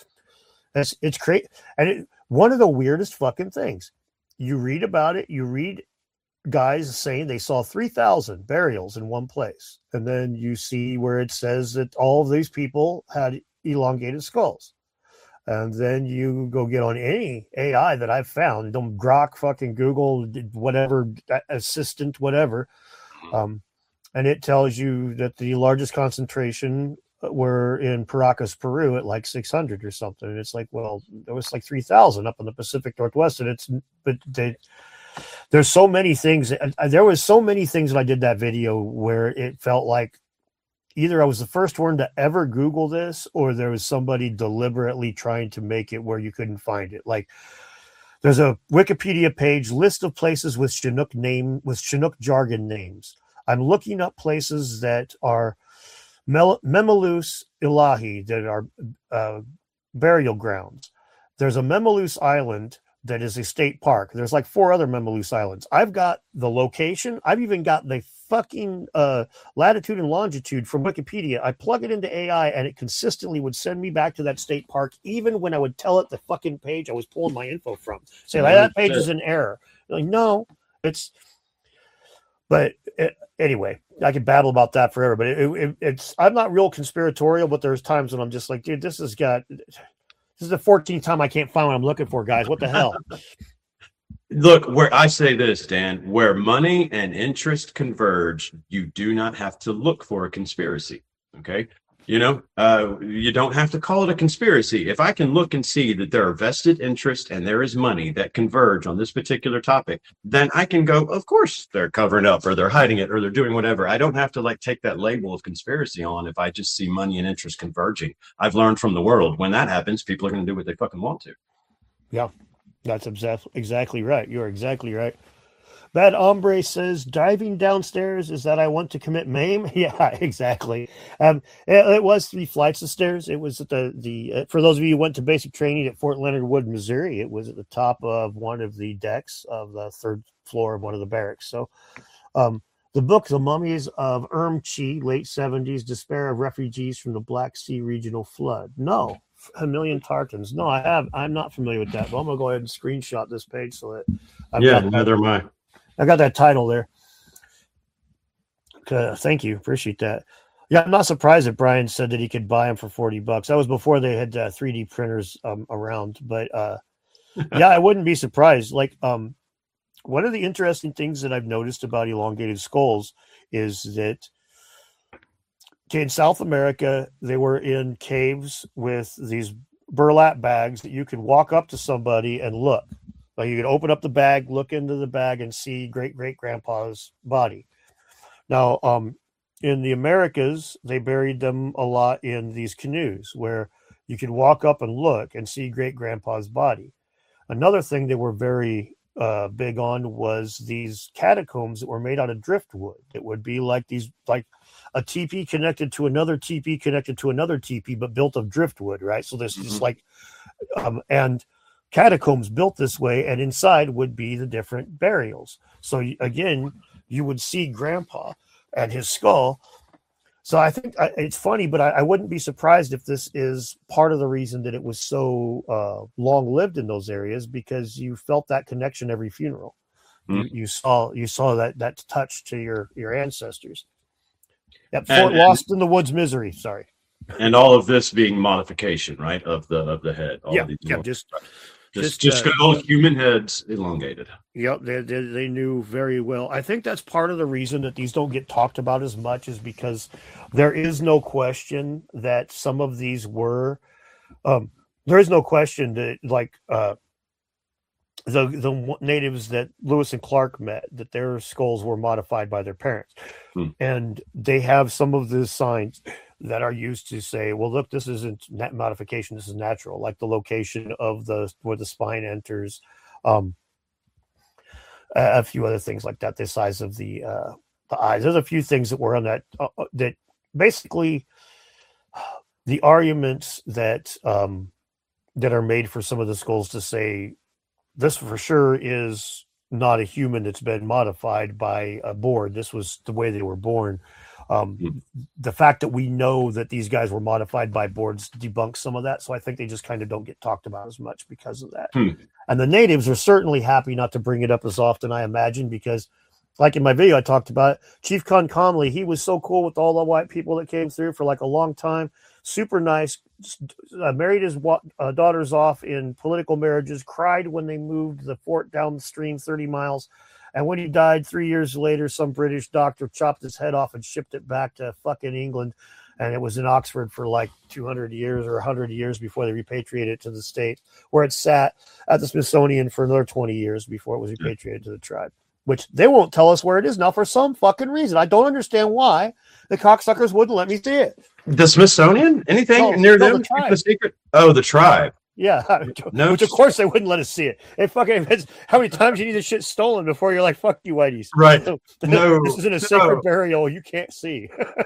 it's it's crazy, and it, one of the weirdest fucking things. You read about it, you read guys saying they saw three thousand burials in one place. And then you see where it says that all of these people had elongated skulls. And then you go get on any A I that I've found, don't Grok, fucking Google, whatever, assistant, whatever. Um, and it tells you that the largest concentration were in Paracas, Peru at like six hundred or something. And it's like, well, there was like three thousand up in the Pacific Northwest. And it's, but they, there's so many things. There was so many things when I did that video where it felt like either I was the first one to ever Google this, or there was somebody deliberately trying to make it where you couldn't find it. Like there's a Wikipedia page, list of places with Chinook name, with Chinook jargon names. I'm looking up places that are Mel- Memelus Ilahi that are uh, burial grounds. There's a Memelus Island that is a state park. There's like four other Memelus Islands. I've got the location. I've even got the fucking uh, latitude and longitude from Wikipedia. I plug it into A I and it consistently would send me back to that state park, even when I would tell it the fucking page I was pulling my info from. Say, like, that page is in error. Like, no, it's... But it, anyway, I could babble about that forever. But it, it, it's I'm not real conspiratorial, but there's times when I'm just like, dude, this has got this is the fourteenth time I can't find what I'm looking for, guys. What the hell? Look, where I say this, Dan, where money and interest converge, you do not have to look for a conspiracy. Okay. You know, uh, you don't have to call it a conspiracy. If I can look and see that there are vested interests and there is money that converge on this particular topic, then I can go, of course, they're covering up or they're hiding it or they're doing whatever. I don't have to like take that label of conspiracy on if I just see money and interest converging. I've learned from the world when that happens, people are going to do what they fucking want to. Yeah, that's exactly exactly right. You're exactly right. Bad Hombre says, diving downstairs is that I want to commit maim. Yeah, exactly. Um, it, it was three flights of stairs. It was at the, the uh, for those of you who went to basic training at Fort Leonard Wood, Missouri, it was at the top of one of the decks of the third floor of one of the barracks. So um, the book, The Mummies of Urumqi, late seventies, Despair of Refugees from the Black Sea Regional Flood. No. A Million Tartans. No, I have. I'm not familiar with that, but I'm going to go ahead and screenshot this page so that I've yeah, got neither am I. I got that title there. Uh, thank you. Appreciate that. Yeah, I'm not surprised that Brian said that he could buy them for forty bucks. That was before they had uh, three D printers um, around. But uh, yeah, I wouldn't be surprised. Like, um, one of the interesting things that I've noticed about elongated skulls is that okay, in South America, they were in caves with these burlap bags that you could walk up to somebody and look. Like you could open up the bag, look into the bag, and see great-great-grandpa's body. Now, um, in the Americas, they buried them a lot in these canoes where you could walk up and look and see great-grandpa's body. Another thing they were very uh, big on was these catacombs that were made out of driftwood. It would be like these, like a teepee connected to another teepee connected to another teepee, but built of driftwood, right? So this is mm-hmm. like, um, and catacombs built this way, and inside would be the different burials. So again, you would see Grandpa and his skull, So I think I, it's funny, but I, I wouldn't be surprised if this is part of the reason that it was so uh, long lived in those areas, because you felt that connection every funeral. Mm-hmm. You you saw you saw that that touch to your your ancestors. Yep, Fort Lost in the Woods misery. Sorry. And all of this being modification, right, of the of the head. All yeah, of these yeah, just. Just, just, just uh, good old human heads elongated. Yep, they, they they knew very well. I think that's part of the reason that these don't get talked about as much, is because there is no question that some of these were. Um, there is no question that, like, uh, the the natives that Lewis and Clark met, that their skulls were modified by their parents, hmm. and they have some of the signs that are used to say, well, look, this isn't net modification, this is natural, like the location of the where the spine enters, um, a, a few other things like that, the size of the uh, the eyes. There's a few things that were on that uh, that basically the arguments that um, that are made for some of the skulls to say this for sure is not a human that's been modified by a board. This was the way they were born. Um, mm. The fact that we know that these guys were modified by boards debunks some of that. So I think they just kind of don't get talked about as much because of that. Mm. And the natives are certainly happy not to bring it up as often, I imagine, because like in my video, I talked about it, Chief Comley, he was so cool with all the white people that came through for like a long time. Super nice, uh, married his uh, daughters off in political marriages, cried when they moved the fort down the stream thirty miles. And when he died three years later, some British doctor chopped his head off and shipped it back to fucking England. And it was in Oxford for like two hundred years or one hundred years before they repatriated it to the States, where it sat at the Smithsonian for another twenty years before it was repatriated to the tribe, which they won't tell us where it is now for some fucking reason. I don't understand why the cocksuckers wouldn't let me see it. The Smithsonian? Anything no, near no, them? The, tribe. The secret? Oh, the tribe. Yeah, no, which of course they wouldn't let us see it. It fucking it's, how many times you need this shit stolen before you're like, fuck you, whiteys. Right. So, no, this isn't a no. sacred burial you can't see.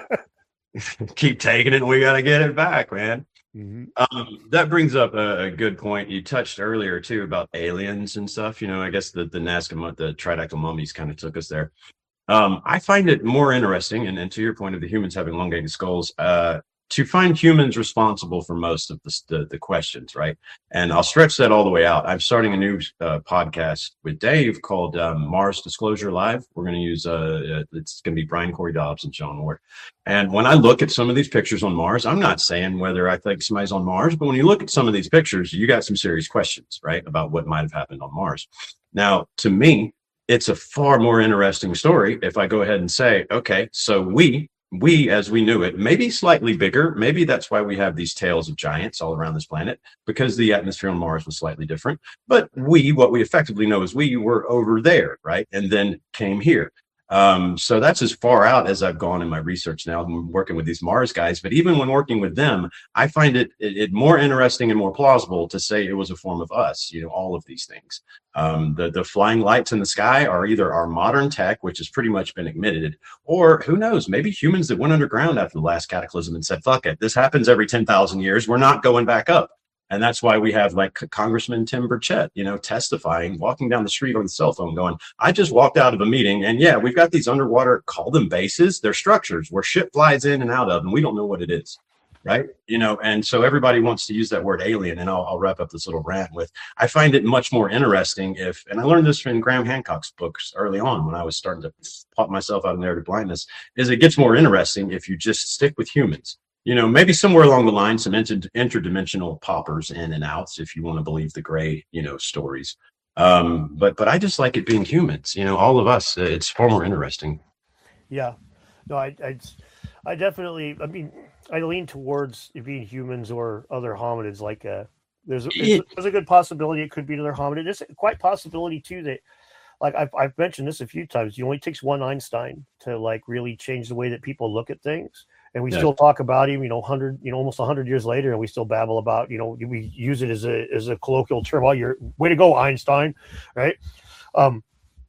Keep taking it and we got to get it back, man. Mm-hmm. Um, that brings up a, a good point. You touched earlier too about aliens and stuff. You know, I guess the, the Nazca, the tridactyl mummies kind of took us there. Um, I find it more interesting, and, and to your point of the humans having elongated skulls, uh, to find humans responsible for most of the, the, the questions, right? And I'll stretch that all the way out. I'm starting a new uh, podcast with Dave called um, Mars Disclosure Live. We're going to use, uh, it's going to be Brian Corey Dobbs and John Ward. And when I look at some of these pictures on Mars, I'm not saying whether I think somebody's on Mars, but when you look at some of these pictures, you got some serious questions, right, about what might have happened on Mars. Now, to me, it's a far more interesting story if I go ahead and say, okay, so we, we as we knew it, maybe slightly bigger. Maybe that's why we have these tails of giants all around this planet, because the atmosphere on Mars was slightly different. But we, what we effectively know is we were over there, right? And then came here. Um, so that's as far out as I've gone in my research now. I'm working with these Mars guys, but even when working with them, I find it, it, it more interesting and more plausible to say it was a form of us, you know, all of these things. Um, the, the flying lights in the sky are either our modern tech, which has pretty much been admitted, or who knows, maybe humans that went underground after the last cataclysm and said, fuck it, this happens every ten thousand years. We're not going back up. And that's why we have like Congressman Tim Burchett, you know, testifying, walking down the street on the cell phone going, I just walked out of a meeting and yeah, we've got these underwater, call them bases. They're structures where shit flies in and out of, and we don't know what it is. Right. You know, and so everybody wants to use that word alien. And I'll, I'll wrap up this little rant with, I find it much more interesting if, and I learned this from Graham Hancock's books early on when I was starting to pop myself out of narrative blindness, is it gets more interesting if you just stick with humans. You know, maybe somewhere along the line, some inter- interdimensional poppers in and outs, if you want to believe the gray, you know, stories. Um, but but I just like it being humans, you know, all of us. Uh, it's far more interesting. Yeah, no, I, I, I definitely, I mean, I lean towards it being humans or other hominids. Like, uh, there's, there's, there's a good possibility it could be another hominid. There's quite possibility too that, like I've, I've mentioned this a few times, it only takes one Einstein to like really change the way that people look at things. And we yeah. still talk about him, you know, hundred, you know, almost a hundred years later, and we still babble about, you know, we use it as a as a colloquial term. Oh, you're way to go, Einstein, right? Um,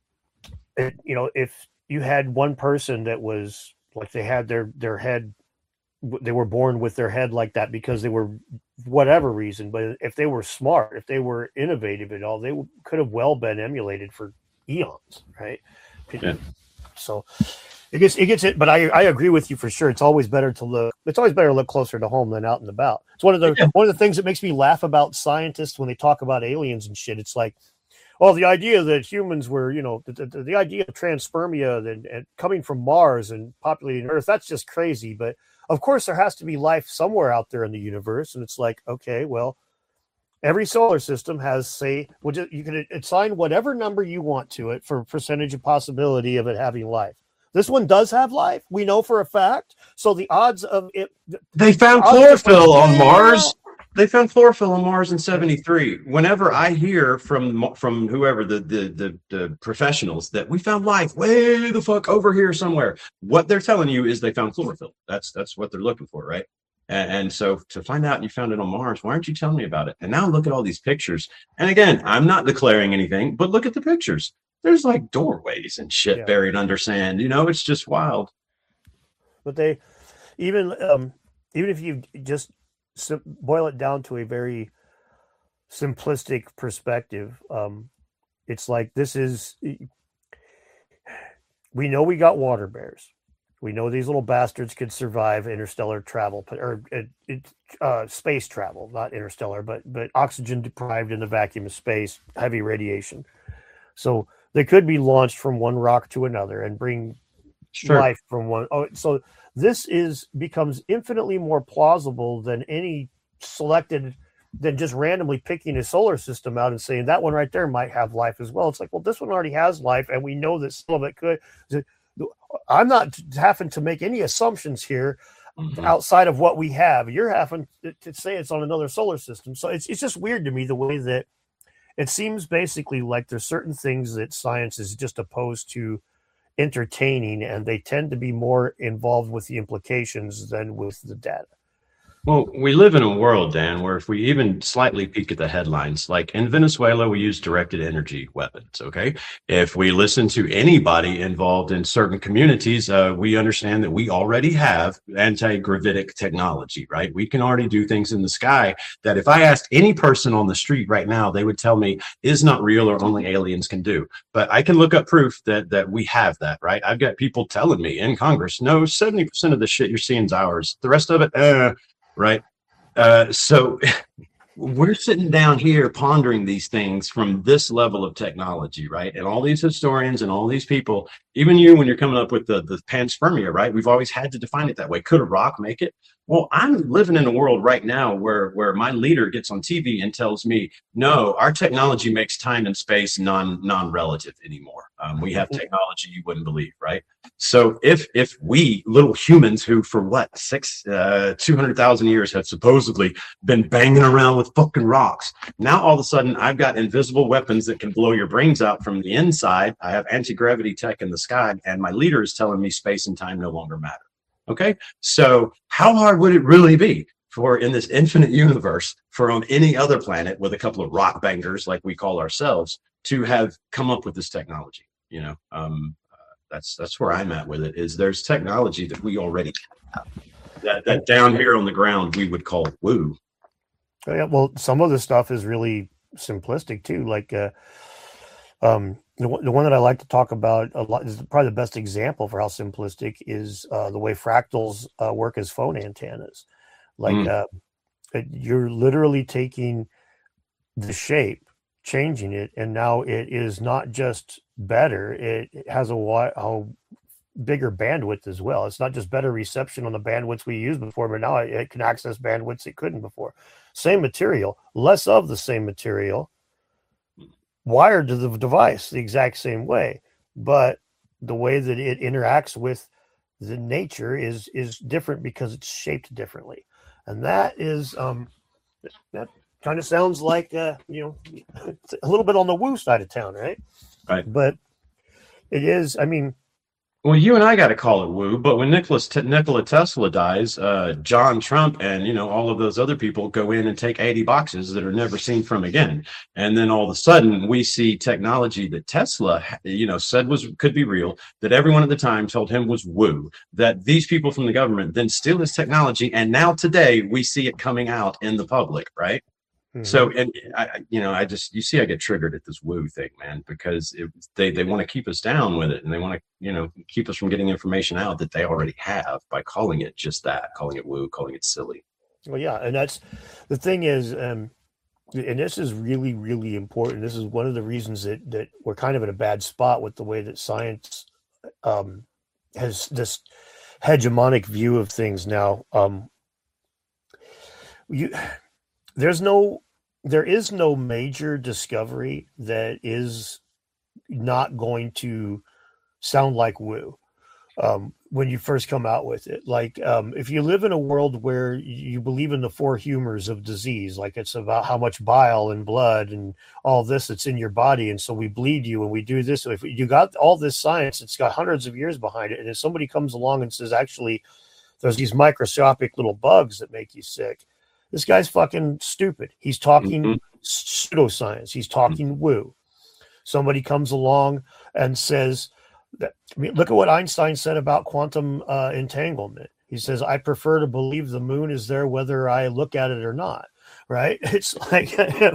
it, you know, if you had one person that was like they had their their head, they were born with their head like that because they were whatever reason, but if they were smart, if they were innovative and all, they could have well been emulated for eons, right? Yeah. So it gets it gets it. But I I agree with you for sure. It's always better to look. It's always better to look closer to home than out and about. It's one of the yeah. one of the things that makes me laugh about scientists when they talk about aliens and shit. It's like, oh, the idea that humans were, you know, the, the, the idea of transpermia and, and coming from Mars and populating Earth, that's just crazy. But of course, there has to be life somewhere out there in the universe. And it's like, okay, well, every solar system has, say, you can assign whatever number you want to it for percentage of possibility of it having life. This one does have life. We know for a fact. So the odds of it. They found chlorophyll on Mars. They found chlorophyll on Mars in seventy-three. Whenever I hear from from whoever the, the the the professionals that we found life way the fuck over here somewhere, what they're telling you is they found chlorophyll. That's that's what they're looking for, right? And, and so to find out you found it on Mars, why aren't you telling me about it? And now look at all these pictures. And again, I'm not declaring anything, but look at the pictures. There's like doorways and shit yeah. buried under sand. You know, it's just wild. But they even um, even if you just So boil it down to a very simplistic perspective. Um, it's like this is, we know we got water bears. We know these little bastards could survive interstellar travel or uh, space travel, not interstellar, but but oxygen deprived in the vacuum of space, heavy radiation. So they could be launched from one rock to another and bring sure. life from one. Oh, so. This is becomes infinitely more plausible than any selected, than just randomly picking a solar system out and saying that one right there might have life as well. It's like, well, this one already has life, and we know that some of it could. I'm not having to make any assumptions here mm-hmm. outside of what we have. You're having to say it's on another solar system. So it's it's just weird to me the way that it seems basically like there's certain things that science is just opposed to entertaining, and they tend to be more involved with the implications than with the data. Well, we live in a world, Dan, where if we even slightly peek at the headlines, like in Venezuela, we use directed energy weapons, okay? If we listen to anybody involved in certain communities, uh, we understand that we already have anti-gravitic technology, right? We can already do things in the sky that if I asked any person on the street right now, they would tell me is not real or only aliens can do. But I can look up proof that that we have that, right? I've got people telling me in Congress, no, seventy percent of the shit you're seeing is ours. The rest of it, uh, right? Uh, so we're sitting down here pondering these things from this level of technology, right? And all these historians and all these people, even you, when you're coming up with the, the panspermia, right? We've always had to define it that way. Could a rock make it? Well, I'm living in a world right now where, where my leader gets on T V and tells me, no, our technology makes time and space non, non-relative anymore. Um, we have technology you wouldn't believe, right? So if if we little humans who for what six uh, two hundred thousand years have supposedly been banging around with fucking rocks, now all of a sudden I've got invisible weapons that can blow your brains out from the inside. I have anti-gravity tech in the sky, and my leader is telling me space and time no longer matter. Okay, so how hard would it really be for in this infinite universe for on any other planet with a couple of rock bangers like we call ourselves to have come up with this technology? You know, um, uh, that's that's where I'm at with it. Is there's technology that we already have that, that down here on the ground we would call woo. Yeah, well, some of the stuff is really simplistic too. Like uh, um, the the one that I like to talk about a lot is probably the best example for how simplistic is uh, the way fractals uh, work as phone antennas. Like mm. uh, you're literally taking the shape, changing it, and now it is not just better, it, it has a, a bigger bandwidth as well. It's not just better reception on the bandwidths we used before, but now it, it can access bandwidths it couldn't before. Same material, less of the same material, wired to the device the exact same way, but the way that it interacts with the nature is is different because it's shaped differently. And that is um that kind of sounds like uh you know a little bit on the woo side of town, right? Right. But it is, I mean, well, you and I got to call it woo, but when Nicholas T- Nikola Tesla dies, uh, John Trump and, you know, all of those other people go in and take eighty boxes that are never seen from again. And then all of a sudden we see technology that Tesla, you know, said was could be real, that everyone at the time told him was woo, that these people from the government then steal his technology. And now today we see it coming out in the public, right? Mhm. So, and I, I- you know, I just, you see, I get triggered at this woo thing, man, because it, they, they want to keep us down with it, and they want to, you know, keep us from getting information out that they already have by calling it just that, calling it woo, calling it silly. Well, yeah, and that's the thing is, um, and this is really, really important. This is one of the reasons that that we're kind of in a bad spot with the way that science um, has this hegemonic view of things now. Um, you, there's no, there is no major discovery that is not going to sound like woo. Um, when you first come out with it. Like, um, if you live in a world where you believe in the four humors of disease, like it's about how much bile and blood and all this that's in your body, and so we bleed you and we do this. So if you got all this science, it's got hundreds of years behind it, and if somebody comes along and says, actually, there's these microscopic little bugs that make you sick, this guy's fucking stupid. He's talking Mhm. pseudoscience. He's talking woo. Somebody comes along and says, that, I mean, look at what Einstein said about quantum uh, entanglement. He says, I prefer to believe the moon is there whether I look at it or not. Right? It's like,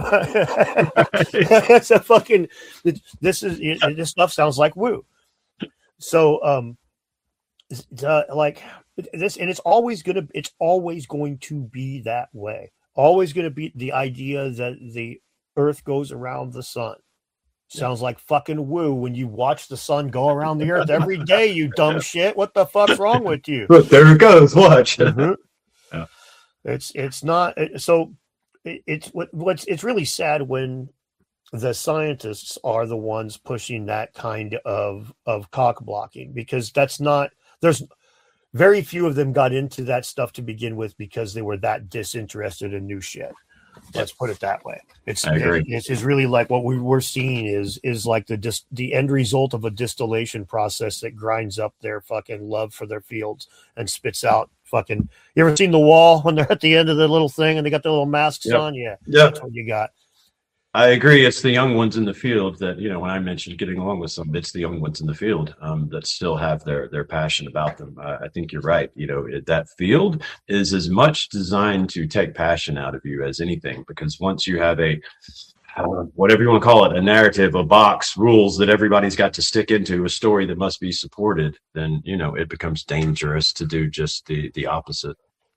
it's a fucking, this is, this stuff sounds like woo. So, um, uh, like this, and it's always going to, it's always going to be that way. Always going to be the idea that the earth goes around the sun. Sounds like fucking woo when you watch the sun go around the earth every day, you dumb shit. What the fuck's wrong with you? But there it goes. Watch. Mhm. Yeah. It's it's not it- so. It, it's what what's it's really sad when the scientists are the ones pushing that kind of of cock blocking, because that's not, there's very few of them got into that stuff to begin with because they were that disinterested in new shit. Let's put it that way. It's I agree. it- it's, it's really like what we were seeing is is like the dis, the end result of a distillation process that grinds up their fucking love for their fields and spits out fucking. You ever seen The Wall when they're at the end of the little thing and they got their little masks Yep. on? Yeah, Yeah. that's what you got. I agree. It's the young ones in the field that, you know, when I mentioned getting along with some, it's the young ones in the field um, that still have their their passion about them. Uh, I think you're right. You know, it, that field is as much designed to take passion out of you as anything, because once you have a, uh, whatever you want to call it, a narrative, a box, rules that everybody's got to stick into, a story that must be supported, then, you know, it becomes dangerous to do just the, the opposite.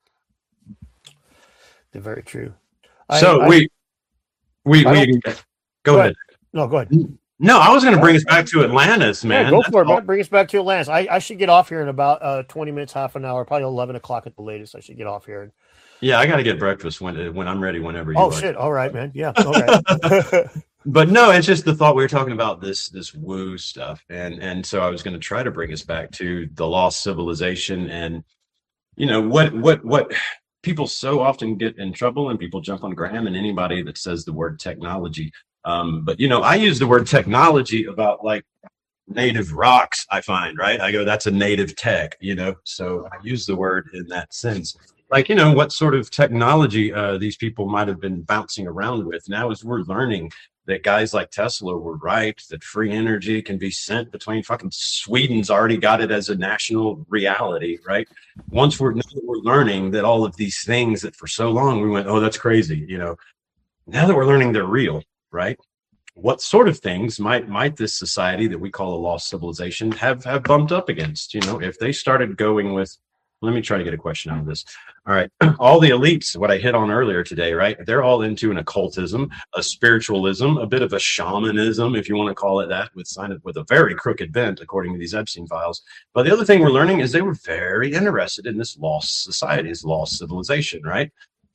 They're very true. So I, we, we, I we, go, Go ahead. no, go ahead. No, I was going to bring us back to Atlantis, man. Yeah, go That's for it, all- man. Bring us back to Atlantis. I, I should get off here in about uh, twenty minutes, half an hour, probably eleven o'clock at the latest. I should get off here. Yeah, I got to get breakfast when when I'm ready. Whenever you Oh, are. shit. All right, man. Yeah. Okay. But no, it's just the thought we were talking about this this woo stuff, and and so I was going to try to bring us back to the lost civilization, and you know what what what people so often get in trouble, and people jump on Graham and anybody that says the word technology. Um, but you know, I use the word technology about like native rocks. I find right. I go, that's a native tech, you know. So I use the word in that sense. Like, you know, what sort of technology uh, these people might have been bouncing around with. Now, as we're learning that guys like Tesla were right, that free energy can be sent between fucking Sweden's already got it as a national reality, right? Once we're, now that we're learning that all of these things that for so long we went, oh, that's crazy, you know, now that we're learning they're real, right? What sort of things might might this society that we call a lost civilization have have bumped up against? You know, if they started going with, let me try to get a question out of this. All right. All the elites, what I hit on earlier today, right? They're all into an occultism, a spiritualism, a bit of a shamanism, if you want to call it that, with sign with a very crooked bent, according to these Epstein files. But the other thing we're learning is they were very interested in this lost society, this lost civilization, right?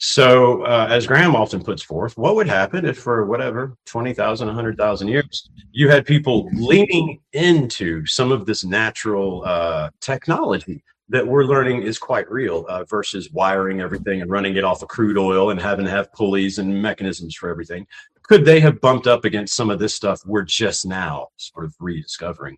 So, uh, as Graham often puts forth, what would happen if for whatever, twenty thousand, one hundred thousand years, you had people leaning into some of this natural uh, technology that we're learning is quite real uh, versus wiring everything and running it off of crude oil and having to have pulleys and mechanisms for everything? Could they have bumped up against some of this stuff we're just now sort of rediscovering?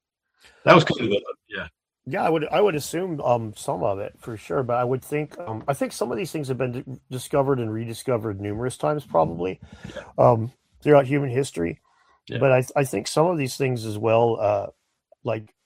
That was kind of a, yeah. Yeah, I would I would assume um some of it for sure, but I would think um I think some of these things have been d- discovered and rediscovered numerous times probably um throughout human history. Yeah. But I I think some of these things as well, uh like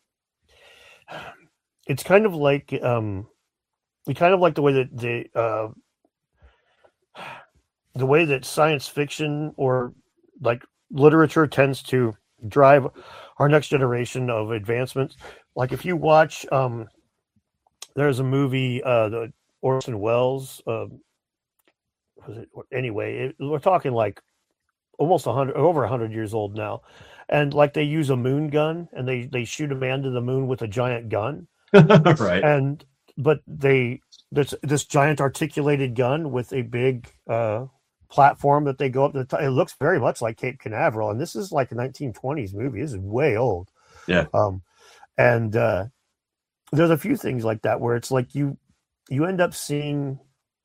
it's kind of like um kind of like the way that the uh the way that science fiction or like literature tends to drive our next generation of advancements. Like if you watch, um, there's a movie, uh, the Orson Welles, uh, was it, anyway, it, we're talking like almost a hundred, over a hundred years old now. And like they use a moon gun and they, they shoot a man to the moon with a giant gun. Right. And, but they, there's this giant articulated gun with a big, uh, platform that they go up. The it looks very much like Cape Canaveral, and this is like a nineteen twenties movie. This is way old. Yeah. Um, and uh, there's a few things like that where it's like you you end up seeing.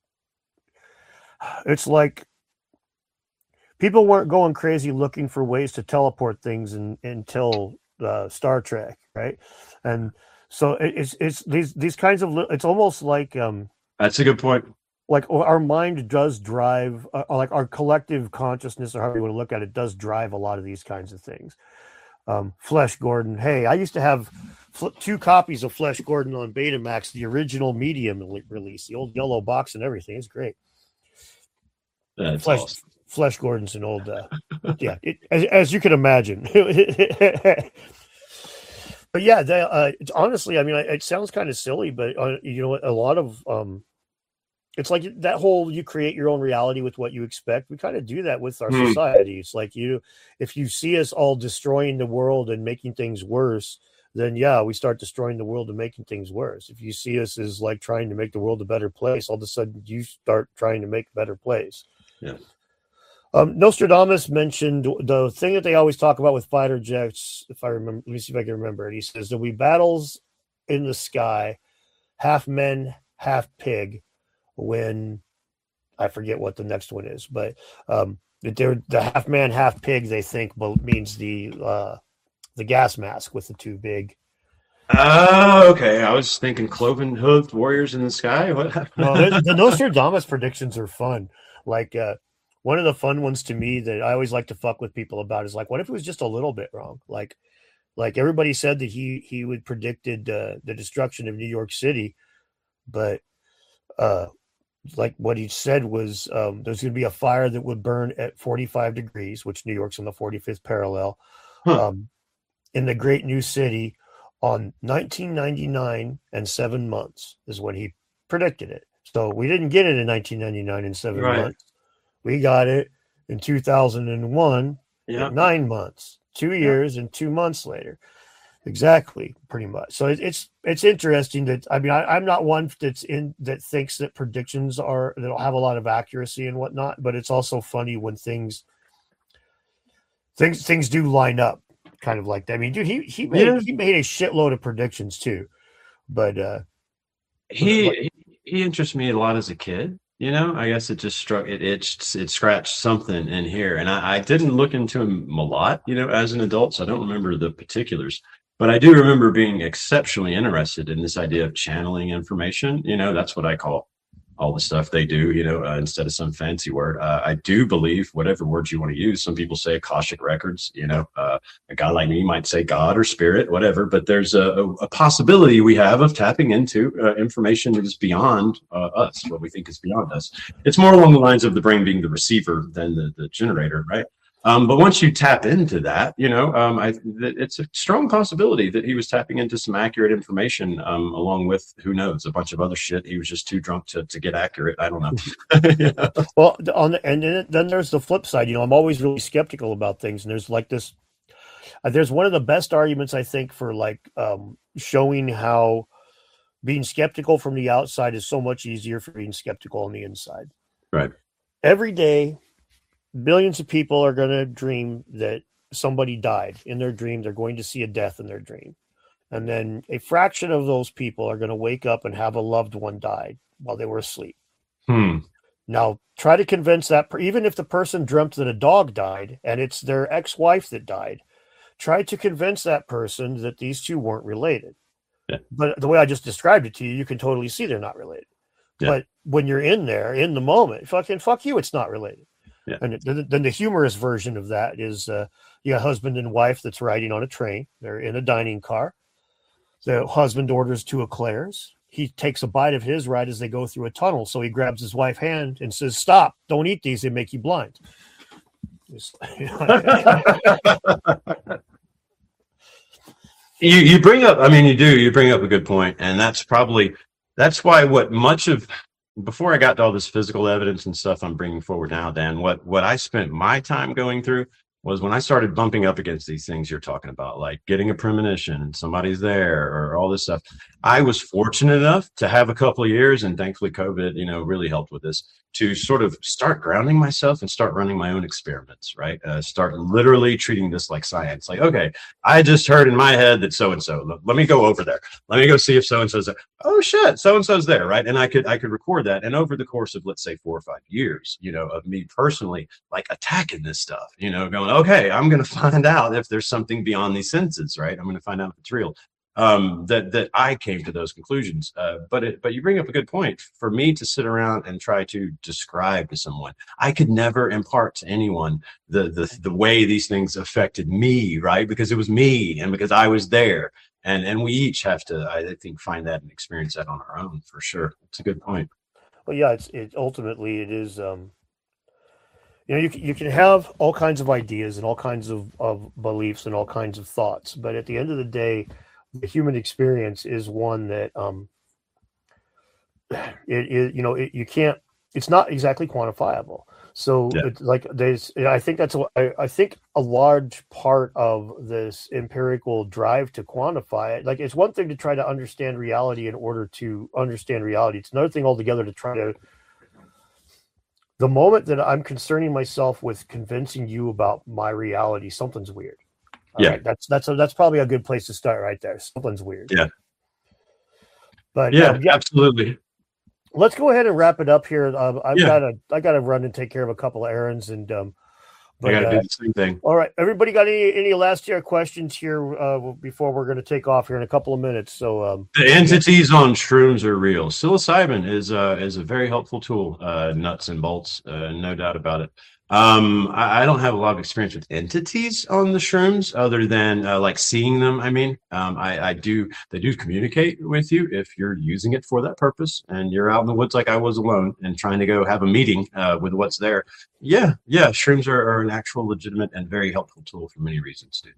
It's like people weren't going crazy looking for ways to teleport things in, until uh, Star Trek, right? And so it, it's it's these these kinds of. It's almost like um, that's a good point. Like our mind does drive, uh, like our collective consciousness, or however you want to look at it, does drive a lot of these kinds of things. Um, Flesh Gordon. Hey, I used to have fl- two copies of Flesh Gordon on Betamax, the original medium release, the old yellow box and everything. It's great. That's Flesh, awesome. Flesh Gordon's an old, uh, yeah, it, as, as you can imagine. But yeah, they, uh, it's, honestly, I mean, it sounds kind of silly, but uh, you know, a lot of. Um, It's like that whole you create your own reality with what you expect. We kind of do that with our Hmm. society. It's like you, if you see us all destroying the world and making things worse, then yeah, we start destroying the world and making things worse. If you see us as like trying to make the world a better place, all of a sudden you start trying to make a better place. Yeah. Um, Nostradamus mentioned the thing that they always talk about with fighter jets. If I remember, let me see if I can remember it. He says there'll be battles in the sky, half men, half pig. When I forget what the next one is, but um, they're the half man, half pig. They think means the uh, the gas mask with the two big. Oh, okay. I was thinking cloven hoofed warriors in the sky. What? No, the, the Nostradamus predictions are fun. Like uh, one of the fun ones to me that I always like to fuck with people about is like, what if it was just a little bit wrong? Like, like everybody said that he he would predicted uh, the destruction of New York City, but. Uh, Like what he said was um, there's going to be a fire that would burn at forty-five degrees, which New York's on the forty-fifth parallel, Huh. um, in the great new city on nineteen ninety-nine and seven months is when he predicted it. So we didn't get it in nineteen ninety-nine and seven Right. months. We got it in two thousand one Yeah. at nine months, two years and two months later. Exactly, pretty much. So it, it's it's interesting that I mean I, I'm not one that's in that thinks that predictions are that'll have a lot of accuracy and whatnot, but it's also funny when things things things do line up, kind of like that. I mean, dude, he he made Yeah. he made a shitload of predictions too, but uh, He, he he interests me a lot as a kid. You know, I guess it just struck it itched it scratched something in here, and I, I didn't look into him a lot. You know, as an adult, so I don't remember the particulars. But I do remember being exceptionally interested in this idea of channeling information. You know, that's what I call all the stuff they do, you know, uh, instead of some fancy word. Uh, I do believe whatever words you want to use. Some people say Akashic records, you know, uh, a guy like me might say God or spirit, whatever. But there's a, a, a possibility we have of tapping into uh, information that is beyond uh, us, what we think is beyond us. It's more along the lines of the brain being the receiver than the, the generator, right? Um, but once you tap into that, you know, um, I, th- it's a strong possibility that he was tapping into some accurate information, um, along with, who knows, a bunch of other shit. He was just too drunk to, to get accurate. I don't know. Yeah. well, on the, and then, then there's the flip side. You know, I'm always really skeptical about things, and there's like this. Uh, there's one of the best arguments I think for like um, showing how being skeptical from the outside is so much easier for being skeptical on the inside. Right. Every day, billions of people are going to dream that somebody died in their dream. They're going to see a death in their dream. And then a fraction of those people are going to wake up and have a loved one died while they were asleep. Hmm. Now, try to convince that, even if the person dreamt that a dog died and it's their ex-wife that died, try to convince that person that these two weren't related. Yeah. But the way I just described it to you, you can totally see they're not related. Yeah. But when you're in there, in the moment, fucking fuck you, it's not related. Yeah. And then the humorous version of that is uh, you got a husband and wife that's riding on a train. They're in a dining car. The husband orders two eclairs. he takes a bite of his right as they go through a tunnel. So he grabs his wife's hand and says, "Stop! Don't eat these; they make you blind." You you bring up, I mean, you do, you bring up a good point, and that's probably, that's why what much of, before I got to all this physical evidence and stuff I'm bringing forward now, Dan, what, what I spent my time going through was when I started bumping up against these things you're talking about, like getting a premonition and somebody's there or all this stuff. I was fortunate enough to have a couple of years, and thankfully COVID, you know, really helped with this, to sort of start grounding myself and start running my own experiments, right? Uh, start literally treating this like science. Like, okay, I just heard in my head that so-and-so, let me go over there. Let me go see if so-and-so's there. Oh shit, so-and-so's there, right? And I could, I could record that. And over the course of, let's say, four or five years, you know, of me personally, like attacking this stuff, you know, going, okay, I'm going to find out if there's something beyond these senses, right? I'm going to find out if it's real. Um, that that I came to those conclusions. Uh, but it, but you bring up a good point. For me to sit around and try to describe to someone, I could never impart to anyone the the the way these things affected me, right? Because it was me, and because I was there, and and we each have to, I think, find that and experience that on our own for sure. It's a good point. Well, yeah, it's it ultimately it is. Um, you know, you you can have all kinds of ideas and all kinds of of beliefs and all kinds of thoughts, but at the end of the day, the human experience is one that um it is, you know, it, you can't, it's not exactly quantifiable. So Yeah. it's like there's, I think that's, a, I, I think a large part of this empirical drive to quantify it, like it's one thing to try to understand reality in order to understand reality. It's another thing altogether to try to, the moment that I'm concerning myself with convincing you about my reality, something's weird. All Yeah. right, that's that's a, that's probably a good place to start right there. Something's weird. Yeah. But Yeah, um, yeah, absolutely. let's go ahead and wrap it up here. Uh, I've Yeah. got to I got to run and take care of a couple of errands, and um, I got to but, do uh, the same thing. all right, everybody got any any last year questions here uh, before we're going to take off here in a couple of minutes? So um, The entities on shrooms are real. Psilocybin is uh, is a very helpful tool, uh, nuts and bolts, uh, no doubt about it. Um, I, I don't have a lot of experience with entities on the shrooms, other than uh, like seeing them. I mean, um, I, I do. They do communicate with you if you're using it for that purpose, and you're out in the woods like I was alone and trying to go have a meeting uh, with what's there. Yeah, yeah. Shrooms are, are an actual, legitimate, and very helpful tool for many reasons, dude.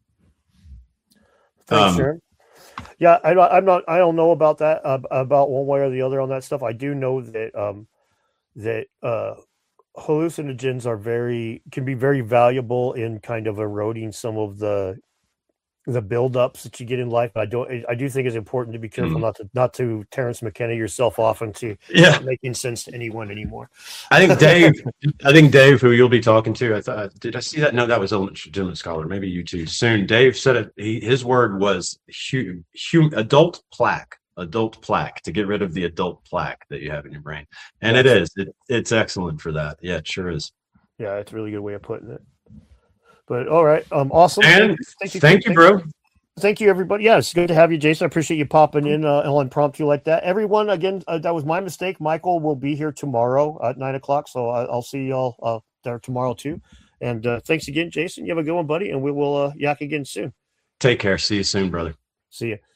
thanks, Um, Sharon. Yeah, I, I'm not. I don't know about that uh, about one way or the other on that stuff. I do know that um, that uh, hallucinogens are very can be very valuable in kind of eroding some of the the buildups that you get in life. I don't. I do think it's important to be careful Mm. not to not to Terrence McKenna yourself off into Yeah. not making sense to anyone anymore. I think Dave, I think Dave, who you'll be talking to, I thought, did I see that? No, that was a legitimate scholar. Maybe you too. Soon, Dave said it. He, his word was hu, hu, adult plaque, adult plaque, to get rid of the adult plaque that you have in your brain. And it is. It, it's excellent for that. Yeah, it sure is. Yeah, it's a really good way of putting it. But all right, um, awesome. And thank you, thank you, bro. Thank you, everybody. Yeah, it's good to have you, Jason. I appreciate you popping in uh, all impromptu like that. Everyone, again, uh, that was my mistake. Michael will be here tomorrow at nine o'clock, so I, I'll see y'all uh, there tomorrow too. And uh, thanks again, Jason. You have a good one, buddy, and we will uh, yak again soon. Take care. See you soon, brother. See you.